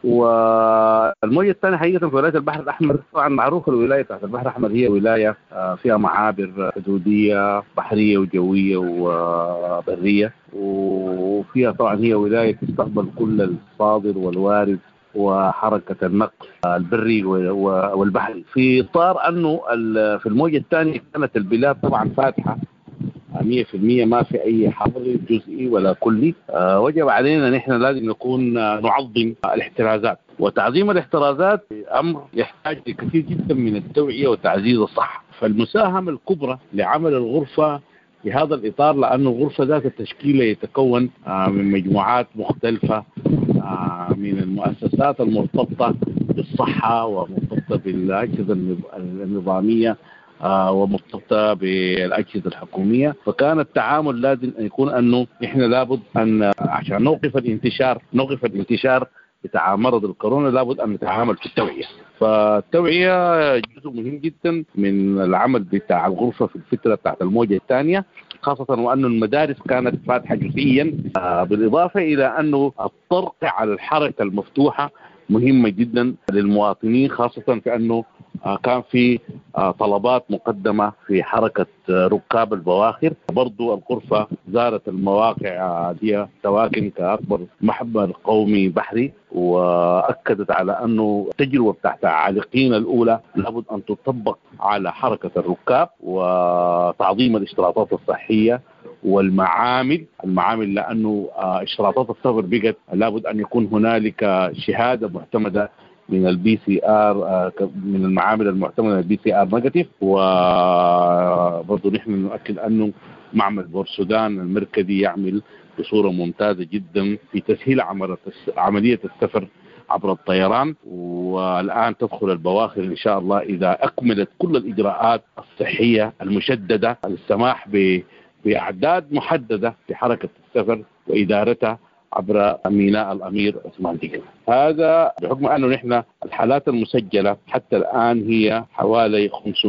والموجة الثانية حقيقة في ولاية البحر الأحمر، طبعا معروف الولاية تحت البحر الأحمر هي ولاية فيها معابر حدودية بحرية وجوية وبرية، وفيها طبعا هي ولاية تستقبل كل الصادر والوارد وحركة النقل البري والبحري. في إطار أنه في الموجة الثانية كانت البلاد طبعا فاتحة 100%، ما في أي حظر جزئي ولا كلي. وجب علينا نحن لازم نكون نعظم الاحترازات، وتعظيم الاحترازات أمر يحتاج لكثير جدا من التوعية وتعزيز الصحة. فالمساهمة الكبرى لعمل الغرفة في هذا الإطار، لأن الغرفة ذات التشكيلة يتكون من مجموعات مختلفة من المؤسسات المرتبطة بالصحة ومرتبطة بالأجهزة النظامية ومرتبطة بالأجهزة الحكومية. فكان التعامل لازم أن يكون أنه إحنا لابد أن عشان نوقف الانتشار بتاع مرض الكورونا لابد أن نتعامل في التوعية. فالتوعية جزء مهم جدا من العمل بتاع الغرفة في الفترة بتاعت الموجة الثانية، خاصة وأن المدارس كانت فاتحة جزئيا، بالإضافة إلى أنه الطرق على الحركة المفتوحة مهمة جدا للمواطنين، خاصة في أنه كان في طلبات مقدمة في حركة ركاب البواخر. برضو الغرفة زارت المواقع دي سواكن كأكبر محور قومي بحري، وأكدت على أنه التجربة بتاعت عالقين الأولى لابد أن تطبق على حركة الركاب وتعظيم الاشتراطات الصحية والمعامل لأنه اشتراطات السفر بقت لابد أن يكون هنالك شهادة معتمدة من البي سي ار، من المعامل المعتمدة البي سي ار نيجاتيف. وبرضه نحن نؤكد أنه معمل بورسودان المركزي يعمل بصورة ممتازة جدا في تسهيل عملية السفر عبر الطيران، والآن تدخل البواخر إن شاء الله إذا أكملت كل الإجراءات الصحية المشددة للسماح بأعداد محددة في حركة السفر وإدارتها عبر ميناء الأمير عثمان دقل. هذا بحكم أنه نحن الحالات المسجلة حتى الآن هي حوالي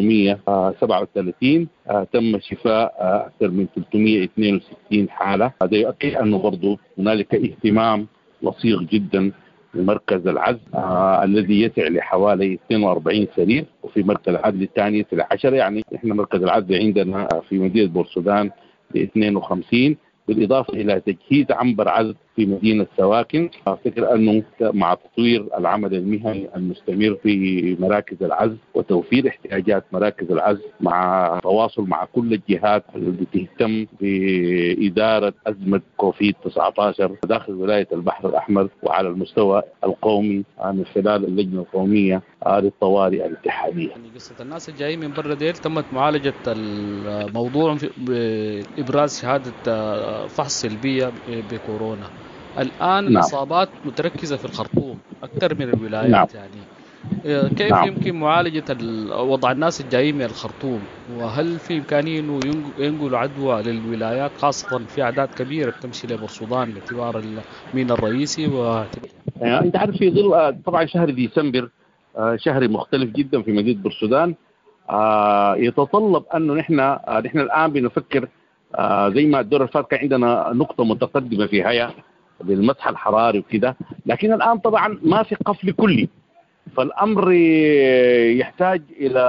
537، تم شفاء أكثر من 362 حالة. هذا يؤكد أنه برضو هنالك اهتمام وثيق جدا مركز العزل الذي يسع لحوالي 42 سرير، وفي مركز العزل الثاني 10. يعني احنا مركز العزل عندنا في مدينة بورسودان ب 52، بالإضافة إلى تجهيز عنبر عزل في مدينة سواكن. أفتكر أنه مع تطوير العمل المهني المستمر في مراكز العزل وتوفير احتياجات مراكز العزل مع تواصل مع كل الجهات التي تهتم بإدارة أزمة كوفيد-19 داخل ولاية البحر الأحمر وعلى المستوى القومي من خلال اللجنة القومية للطوارئ الاتحادية. يعني قصة الناس الجايين من برا ديل تمت معالجة الموضوع بإبراز شهادة فحص سلبية بكورونا. الآن الإصابات متركزة في الخرطوم أكثر من الولايات. يعني كيف يمكن معالجة وضع الناس الجايين من الخرطوم، وهل في إمكانية إنه ينقلوا عدوى للولايات، خاصة في أعداد كبيرة بتمشي لبورسودان باعتبار الميناء الرئيسي أنت عارف في ظل طبعا شهر ديسمبر شهر مختلف جدا في مدينة بورسودان، يتطلب أنه نحن الآن بنفكر زي ما الدور الفات كان عندنا نقطة متقدمة في هيا بالمسح الحراري وكده، لكن الآن طبعا ما في قفل كلي، فالأمر يحتاج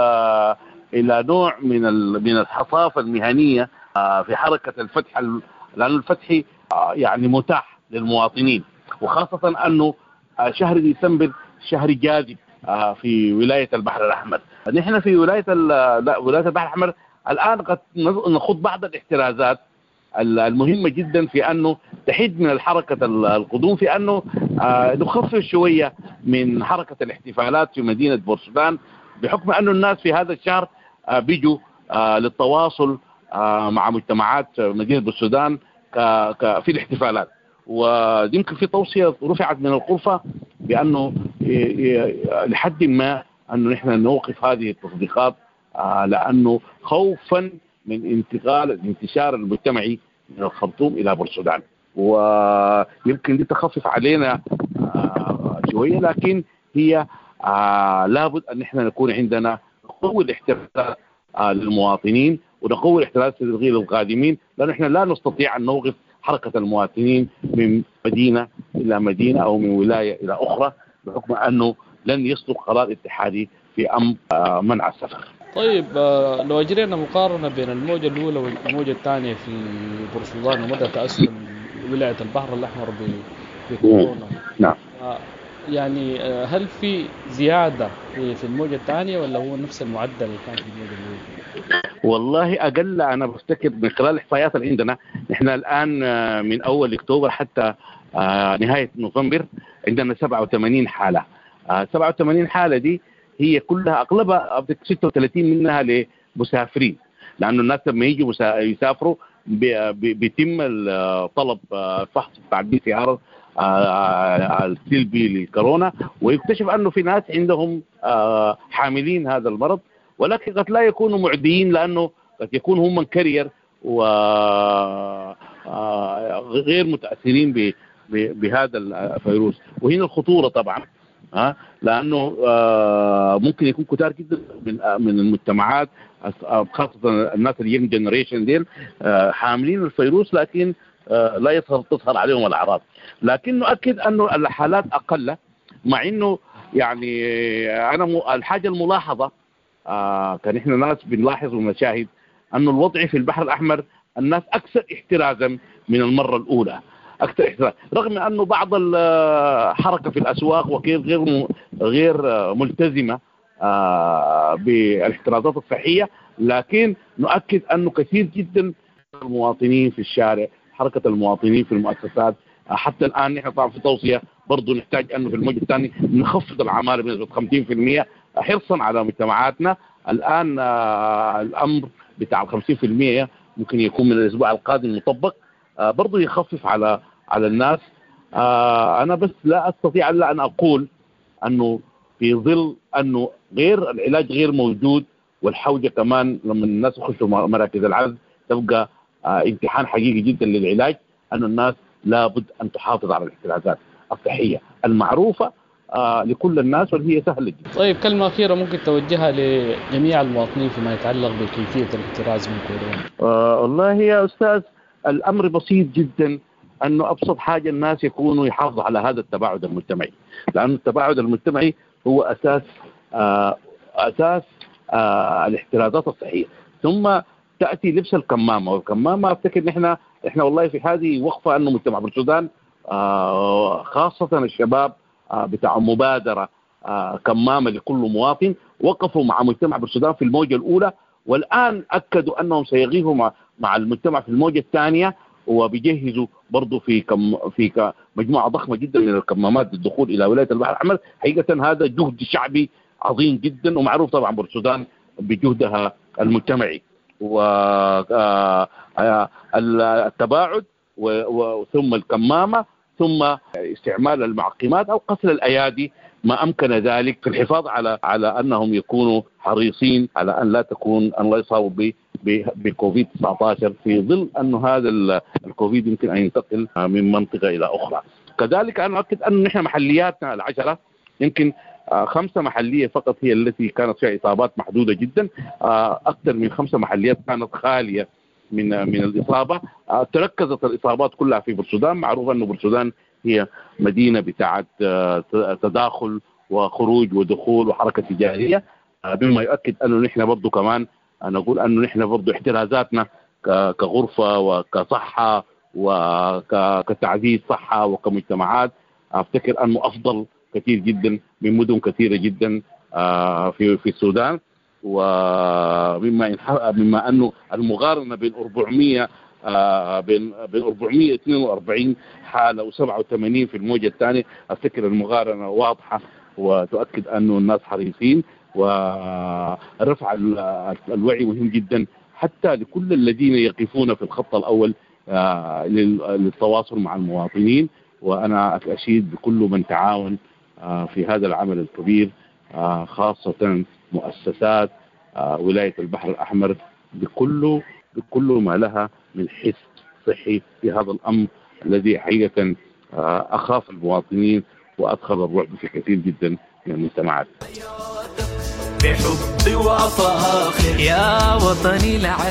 إلى نوع من الحصافة المهنية في حركة الفتح، لأن الفتح يعني متاح للمواطنين، وخاصة أنه شهر ديسمبر شهر جاذب في ولاية البحر الأحمر. نحن في ولاية البحر الأحمر الآن قد نخوض بعض الاحترازات المهمة جدا في أنه تحد من الحركة القدوم، في أنه نخفف شوية من حركة الاحتفالات في مدينة بورسودان، بحكم أنه الناس في هذا الشهر بيجوا للتواصل مع مجتمعات مدينة بورسودان في الاحتفالات. ويمكن في توصية رفعت من الغرفة بأنه لحد ما أنه نحن نوقف هذه التصديقات، لأنه خوفا من الانتشار المجتمعي من الخرطوم إلى بورسودان. ويمكن دي تخفف علينا شوية، لكن هي لابد أن نحن نكون عندنا نقوي الاحترازات للمواطنين ونقوي الاحترازات للقادمين، لأن نحن لا نستطيع أن نوقف حركة المواطنين من مدينة إلى مدينة أو من ولاية إلى أخرى، بحكم أنه لن يصدق قرار اتحادي في أمر منع السفر. طيب لو أجرينا مقارنة بين الموجة الأولى والموجة الثانية في بورسودان ومدى تأثر ولاية البحر الأحمر بكورونا، نعم، يعني هل في زيادة في الموجة الثانية ولا هو نفس المعدل اللي كان في الموجة الأولى؟ والله أقل. أنا بفتكر من خلال الإحصائيات اللي عندنا نحن الآن من أول أكتوبر حتى نهاية نوفمبر عندنا 87 حالة. 87 حالة دي هي كلها أغلبها 36 منها لمسافرين، لأنه الناس لما يجوا يسافروا بيتم طلب فحص بتاع PCR السلبي للكورونا، ويكتشف أنه في ناس عندهم حاملين هذا المرض، ولكن قد لا يكونوا معديين لأنه قد يكون هم كارير وغير متأثرين بهذا الفيروس. وهنا الخطورة طبعا، لأنه ممكن يكون كتار جدا من المجتمعات خاصة الناس اليونج جنريشن ديل حاملين الفيروس، لكن لا تظهر عليهم الأعراض. لكن نؤكد أنه الحالات أقل، مع أنه يعني أنا الحاجة الملاحظة كان إحنا ناس بنلاحظ ونشاهد أنه الوضع في البحر الأحمر الناس أكثر احترازا من المرة الأولى، أكثر احتراز، رغم أنه بعض الحركة في الأسواق غير ملتزمة بالاحترازات الصحية، لكن نؤكد أنه كثير جدا المواطنين في الشارع، حركة المواطنين في المؤسسات. حتى الآن نحن طبعا في توصية برضو نحتاج أنه في الموجة الثاني نخفض العمالة بنسبة 50% حرصا على مجتمعاتنا. الآن الأمر بتاع 50% ممكن يكون من الأسبوع القادم مطبق، برضو يخفف على الناس. أنا بس لا أستطيع إلا أن أقول أنه في ظل أنه غير العلاج غير موجود، والحوجة كمان لما الناس يخشوا مراكز العزل تبقى امتحان حقيقي جدا للعلاج، أن الناس لابد أن تحافظ على الاحترازات الصحية المعروفة لكل الناس واللي هي سهلة جدا. طيب كلمة أخيرة ممكن توجهها لجميع المواطنين فيما يتعلق بكيفية الاحتراز من كورونا؟ والله يا أستاذ الأمر بسيط جدا، أنه أبسط حاجة الناس يكونوا يحافظوا على هذا التباعد المجتمعي، لأن التباعد المجتمعي هو أساس الاحترازات الصحية. ثم تأتي لبس الكمامة، والكمامة أفتكر إحنا والله في هذه وقفة أنه مجتمع بورسودان خاصة الشباب بتاع مبادرة كمامة لكل مواطن وقفوا مع مجتمع بورسودان في الموجة الأولى، والآن أكدوا أنهم سيغيبوا مع المجتمع في الموجة الثانية، وبيجهزوا برضو في مجموعة ضخمة جدا من الكمامات للدخول إلى ولاية البحر الأحمر. حقيقة هذا جهد شعبي عظيم جدا، ومعروف طبعا بورسودان بجهدها المجتمعي والتباعد ثم الكمامة ثم استعمال المعقمات أو قتل الأيادي ما أمكن ذلك في الحفاظ على أنهم يكونوا حريصين على أن لا يصابوا بكوفيد 19 في ظل أن هذا الكوفيد يمكن أن ينتقل من منطقة إلى أخرى. كذلك أنا أؤكد أن نحن محلياتنا 10 يمكن 5 محلية فقط هي التي كانت فيها إصابات محدودة جدا، أكثر من 5 محليات كانت خالية من الإصابة. تركزت الإصابات كلها في بورسودان. معروف أن بورسودان هي مدينة بتاعت تداخل وخروج ودخول وحركة تجارية، بما يؤكد أنه نحن برضو كمان نقول أنه نحن برضو احترازاتنا كغرفة وكصحة وكتعزيز صحة وكمجتمعات أفتكر أنه أفضل كثير جدا من مدن كثيرة جدا في السودان. ومما أنه المقارنة بين 442 حالة و87 في الموجة الثانية، أفتكر المقارنة واضحة وتؤكد أنه الناس حريصين، ورفع الوعي مهم جدا حتى لكل الذين يقفون في الخط الأول للتواصل مع المواطنين. وأنا أشيد بكل من تعاون في هذا العمل الكبير، خاصة مؤسسات ولاية البحر الأحمر بكل ما لها من حس صحي في هذا الأمر الذي حقيقة أخاف المواطنين وأدخل الرعب في كثير جدا من المجتمعات. بحبي وأفاخر يا وطني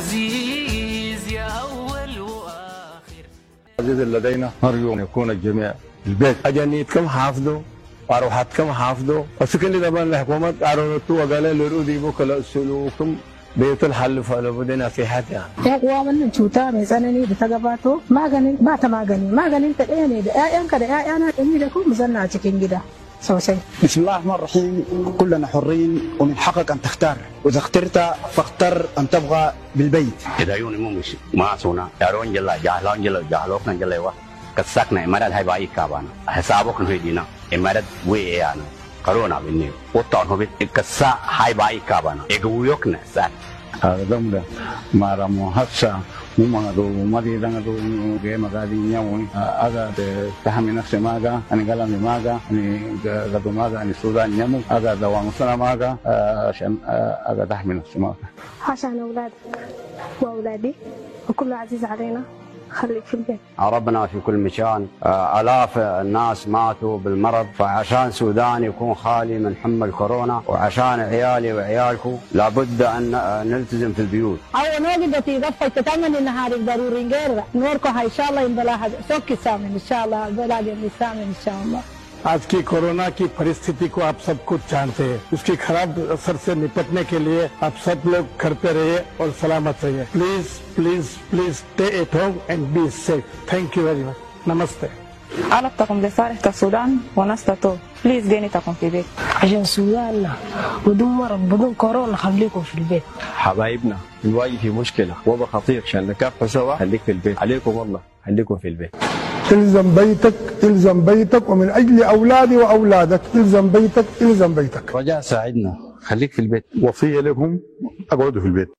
العزيز يا أول وآخر. العزيز لدينا نرجو أن يكون الجميع البيت أجنيتكم حافظوا وأروحاتكم حافظوا وسكن لبان الحكومة أروتوا وقال لرودي بكلا سلوكم بيت الحل فلو بدنا في حتى يقوى من شوتا مثلاً بتجاباته ما جنين ما جنين تأني أنا كده أنا إني لكم مزنة تكين جدا سوسي. بسم الله الرحمن الرحيم. كلنا حرين ومن حقك أن تختار، وإذا اخترت فاختر أن تبغى بالبيت. إذا يوني مش ما سونا يارون جل جهلوك نجلي وا كسكنا إمارات هاي باي كابانا حسابك نهيدينا إمارات ويانا كورونا بيني وطن هو بيكسا هاي باي كابانا إجويوكنا سات. هذا دمدا مارا مهسا ممانو مادي دانغو جي مغادي نياوي اغا تهمنا سماغا اني غلامي ماغا اني غدو ماغا اني سودان نيامو اغا دوام سنا ماغا عشان اغا تهمنا سماغا عشان اولادي واولادي وكل عزيز علينا خليك في البيت. ربنا في كل مكان، آلاف الناس ماتوا بالمرض، فعشان سودان يكون خالي من حمى الكورونا وعشان عيالي وعيالكم لابد أن نلتزم في البيوت. أو نوجد في ضفة تتمنى النهار ضروري غير نوركم إن شاء الله إن سوكي سامن إن شاء الله بلاد الإسلام إن شاء الله. आज की कोरोना की परिस्थिति को आप सब कुछ जानते हैं, उसकी खराब असर से निपटने के लिए आप सब लोग करते रहिए और सलामत रहिए. Please please please stay at home and be safe. Thank you very much. नमस्ते. علاقتكم لصالح السودان ونصرته. بليز دينتكم في البيت عشان سوداننا بدون مرض بدون كورونا خليكم في البيت. حبايبنا نواجه في مشكلة وضع خطير عشان نكافح سوا. خليك في البيت. عليكم والله خليكم في البيت. الزم بيتك الزم بيتك ومن اجل اولادي واولادك الزم بيتك الزم بيتك. رجاء ساعدنا خليك في البيت. وصية لكم اقعدوا في البيت.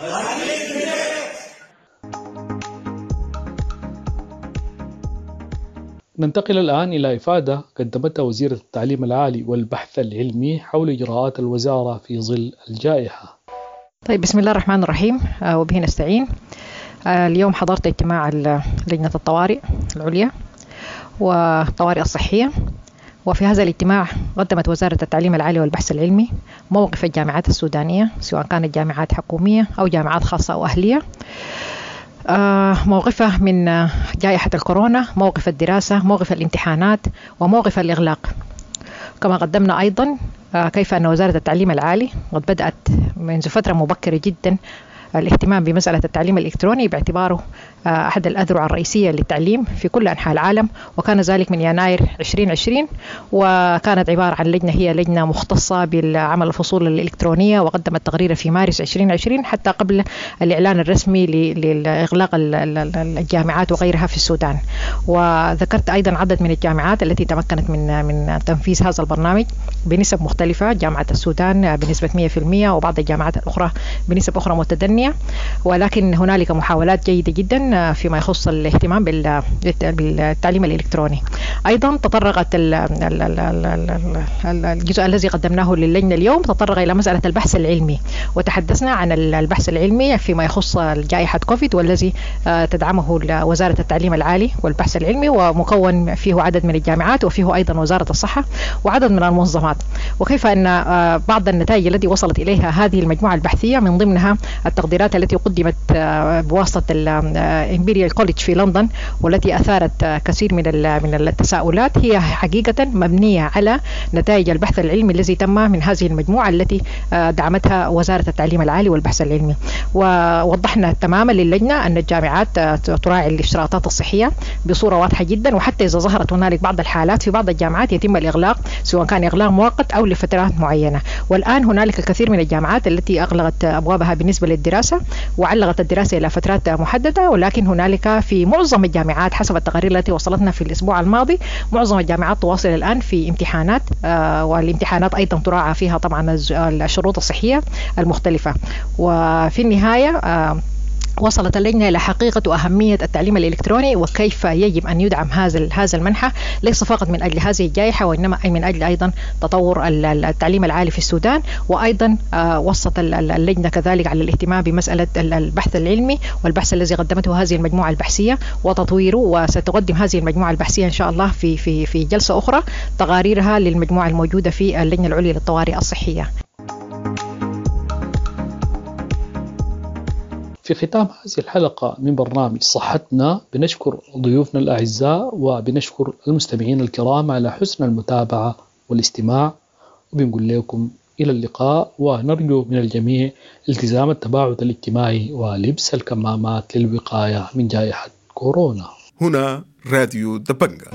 ننتقل الآن إلى إفادة قدمتها وزيرة التعليم العالي والبحث العلمي حول إجراءات الوزارة في ظل الجائحة. طيب، بسم الله الرحمن الرحيم وبه نستعين. اليوم حضرت اجتماع لجنة الطوارئ العليا والطوارئ الصحية، وفي هذا الاجتماع قدمت وزارة التعليم العالي والبحث العلمي موقف الجامعات السودانية سواء كانت جامعات حكومية أو جامعات خاصة أو أهلية، موقفه من جائحة الكورونا، موقف الدراسة، موقف الامتحانات، وموقف الإغلاق. كما قدمنا أيضا كيف أن وزارة التعليم العالي قد بدأت منذ فترة مبكرة جدا الاهتمام بمسألة التعليم الإلكتروني باعتباره أحد الأذرع الرئيسية للتعليم في كل أنحاء العالم، وكان ذلك من يناير 2020، وكانت عبارة عن لجنة هي لجنة مختصة بالعمل الفصول الإلكترونية، وقدمت تقرير في مارس 2020 حتى قبل الإعلان الرسمي لإغلاق الجامعات وغيرها في السودان. وذكرت أيضا عدد من الجامعات التي تمكنت من تنفيذ هذا البرنامج بنسب مختلفة، جامعة السودان بنسبة 100% وبعض الجامعات الأخرى بنسب أخرى متدنية، ولكن هنالك محاولات جيدة جدا فيما يخص الاهتمام بالتعليم الإلكتروني. أيضا تطرقت الجزء الذي قدمناه للجنة اليوم تطرق إلى مسألة البحث العلمي، وتحدثنا عن البحث العلمي فيما يخص جائحة كوفيد والذي تدعمه وزارة التعليم العالي والبحث العلمي، ومكون فيه عدد من الجامعات وفيه أيضا وزارة الصحة وعدد من المنظمات، وكيف أن بعض النتائج التي وصلت إليها هذه المجموعة البحثية من ضمنها التقديرات التي قدمت بواسطة الإمبيريال كوليدج في لندن، والتي أثارت كثير من التساؤلات، هي حقيقة مبنية على نتائج البحث العلمي الذي تم من هذه المجموعة التي دعمتها وزارة التعليم العالي والبحث العلمي. ووضحنا تماما للجنة أن الجامعات تراعي الاشتراطات الصحية بصورة واضحة جدا، وحتى إذا ظهرت هنالك بعض الحالات في بعض الجامعات يتم الإغلاق سواء كان إغلاق مؤقت أو لفترات معينة. والآن هنالك الكثير من الجامعات التي أغلقت أبوابها بالنسبة للدراسة وعلقت الدراسة إلى فترات محددة، ولكن هنالك في معظم الجامعات حسب التقارير التي وصلتنا في الأسبوع الماضي معظم الجامعات تواصل الآن في امتحانات، والامتحانات أيضا تراعى فيها طبعا الشروط الصحية المختلفة. وفي النهاية وصلت اللجنة إلى حقيقة وأهمية التعليم الإلكتروني وكيف يجب أن يدعم هذا المنحى، ليس فقط من أجل هذه الجائحة وإنما من أجل أيضا تطور التعليم العالي في السودان. وأيضا وصت اللجنة كذلك على الاهتمام بمسألة البحث العلمي والبحث الذي قدمته هذه المجموعة البحثية وتطويره، وستقدم هذه المجموعة البحثية إن شاء الله في جلسة أخرى تقاريرها للمجموعة الموجودة في اللجنة العليا للطوارئ الصحية. في ختام هذه الحلقة من برنامج صحتنا بنشكر ضيوفنا الأعزاء وبنشكر المستمعين الكرام على حسن المتابعة والاستماع، وبنقول لكم إلى اللقاء، ونرجو من الجميع التزام التباعد الاجتماعي ولبس الكمامات للوقاية من جائحة كورونا. هنا راديو دبنجة.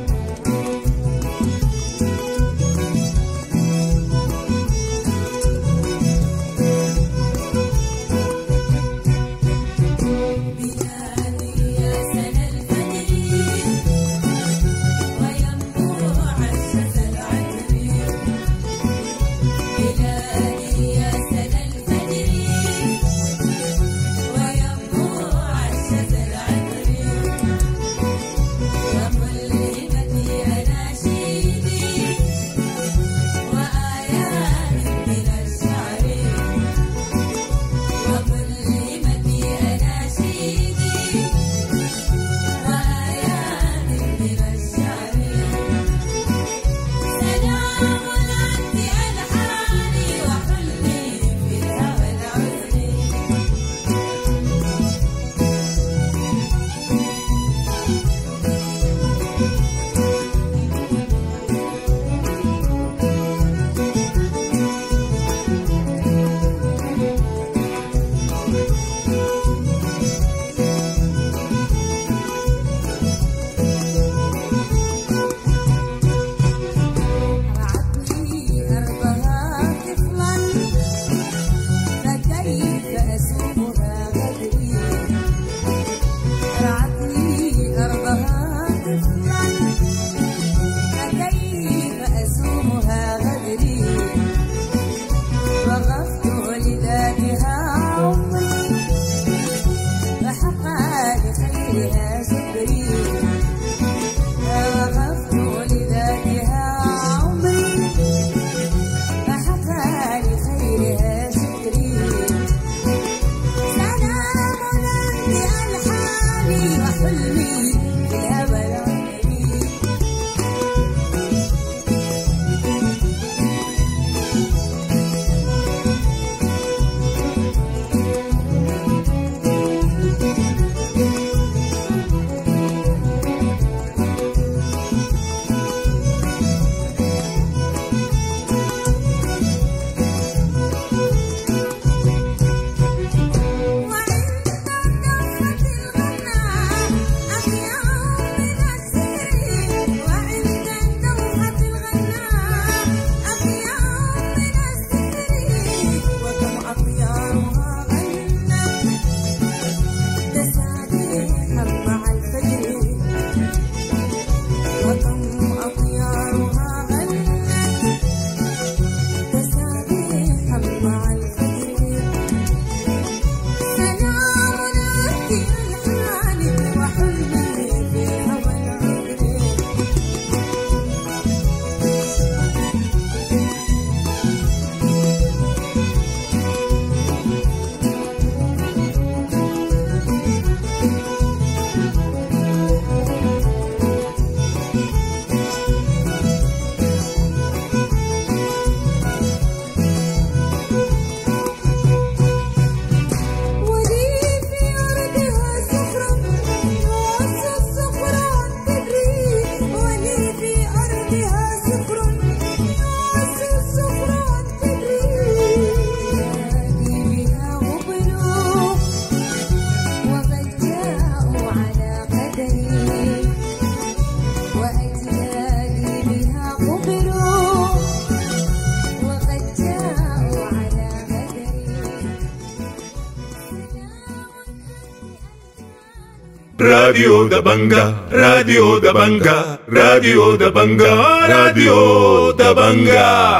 راديو دبنجة راديو دبنجة راديو دبنجة راديو دبنجة.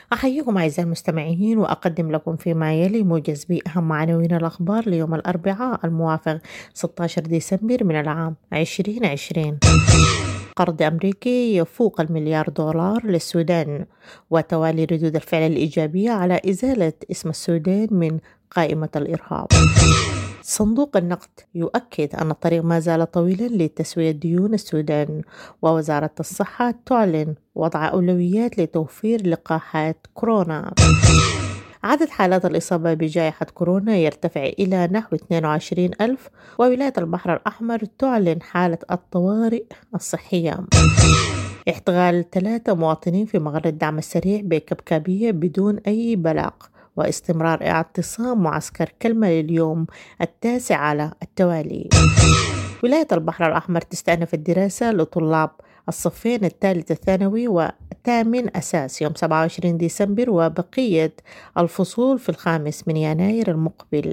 أحييكم أعزائي المستمعين وأقدم لكم فيما يلي موجز بأهم عناوين الأخبار ليوم الأربعاء الموافق 16 ديسمبر من العام 2020. قرض أمريكي يفوق $1 مليار للسودان، وتوالي ردود الفعل الإيجابية على إزالة اسم السودان من قائمة الإرهاب. صندوق النقد يؤكد أن الطريق ما زال طويلا لتسوية ديون السودان، ووزارة الصحة تعلن وضع أولويات لتوفير لقاحات كورونا. عدد حالات الإصابة بجائحة كورونا يرتفع إلى نحو 22,000، وولاية البحر الأحمر تعلن حالة الطوارئ الصحية. احتغال 3 مواطنين في مغر الدعم السريع بكبكابية بدون أي بلاغ، واستمرار اعتصام معسكر كلمة لليوم 9 على التوالي. ولاية البحر الأحمر تستأنف الدراسة لطلاب الصفين الثالث الثانوي والثامن أساس يوم 27 ديسمبر، وبقية الفصول في 5 يناير المقبل.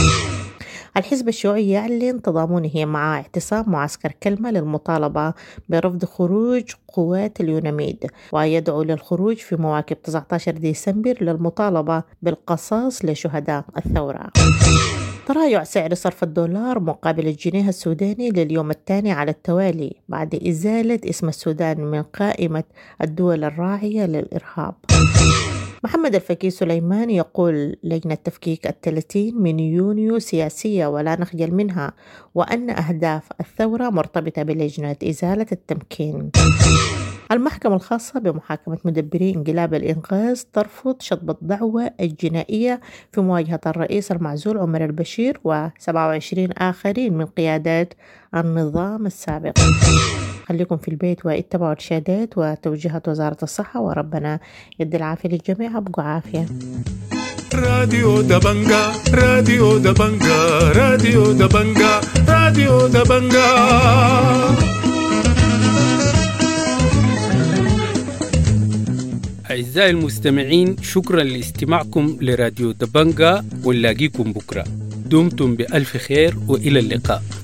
الحزب الشيوعي يعلن تضامنه مع اعتصام معسكر كلمة للمطالبة برفض خروج قوات اليوناميد، ويدعو للخروج في مواكب 19 ديسمبر للمطالبة بالقصاص لشهداء الثورة. تراجع سعر صرف الدولار مقابل الجنيه السوداني لليوم الثاني على التوالي بعد إزالة اسم السودان من قائمة الدول الراعية للإرهاب. محمد الفكي سليمان يقول لجنة تفكيك 30 من يونيو سياسية ولا نخجل منها، وأن أهداف الثورة مرتبطة بلجنة إزالة التمكين. المحكمة الخاصة بمحاكمة مدبري انقلاب الإنقاذ ترفض شطب الدعوة الجنائية في مواجهة الرئيس المعزول عمر البشير و27 آخرين من قيادات النظام السابق. خليكم في البيت واتبعوا الإرشادات وتوجيهات وزارة الصحة، وربنا يدي العافية للجميع. أبقوا عافية. راديو دبنجا راديو دبنجا راديو دبنجا راديو دبنجا. أعزائي المستمعين، شكرا لاستماعكم لراديو دبنجا، ونلاقيكم بكرة. دمتم بألف خير وإلى اللقاء.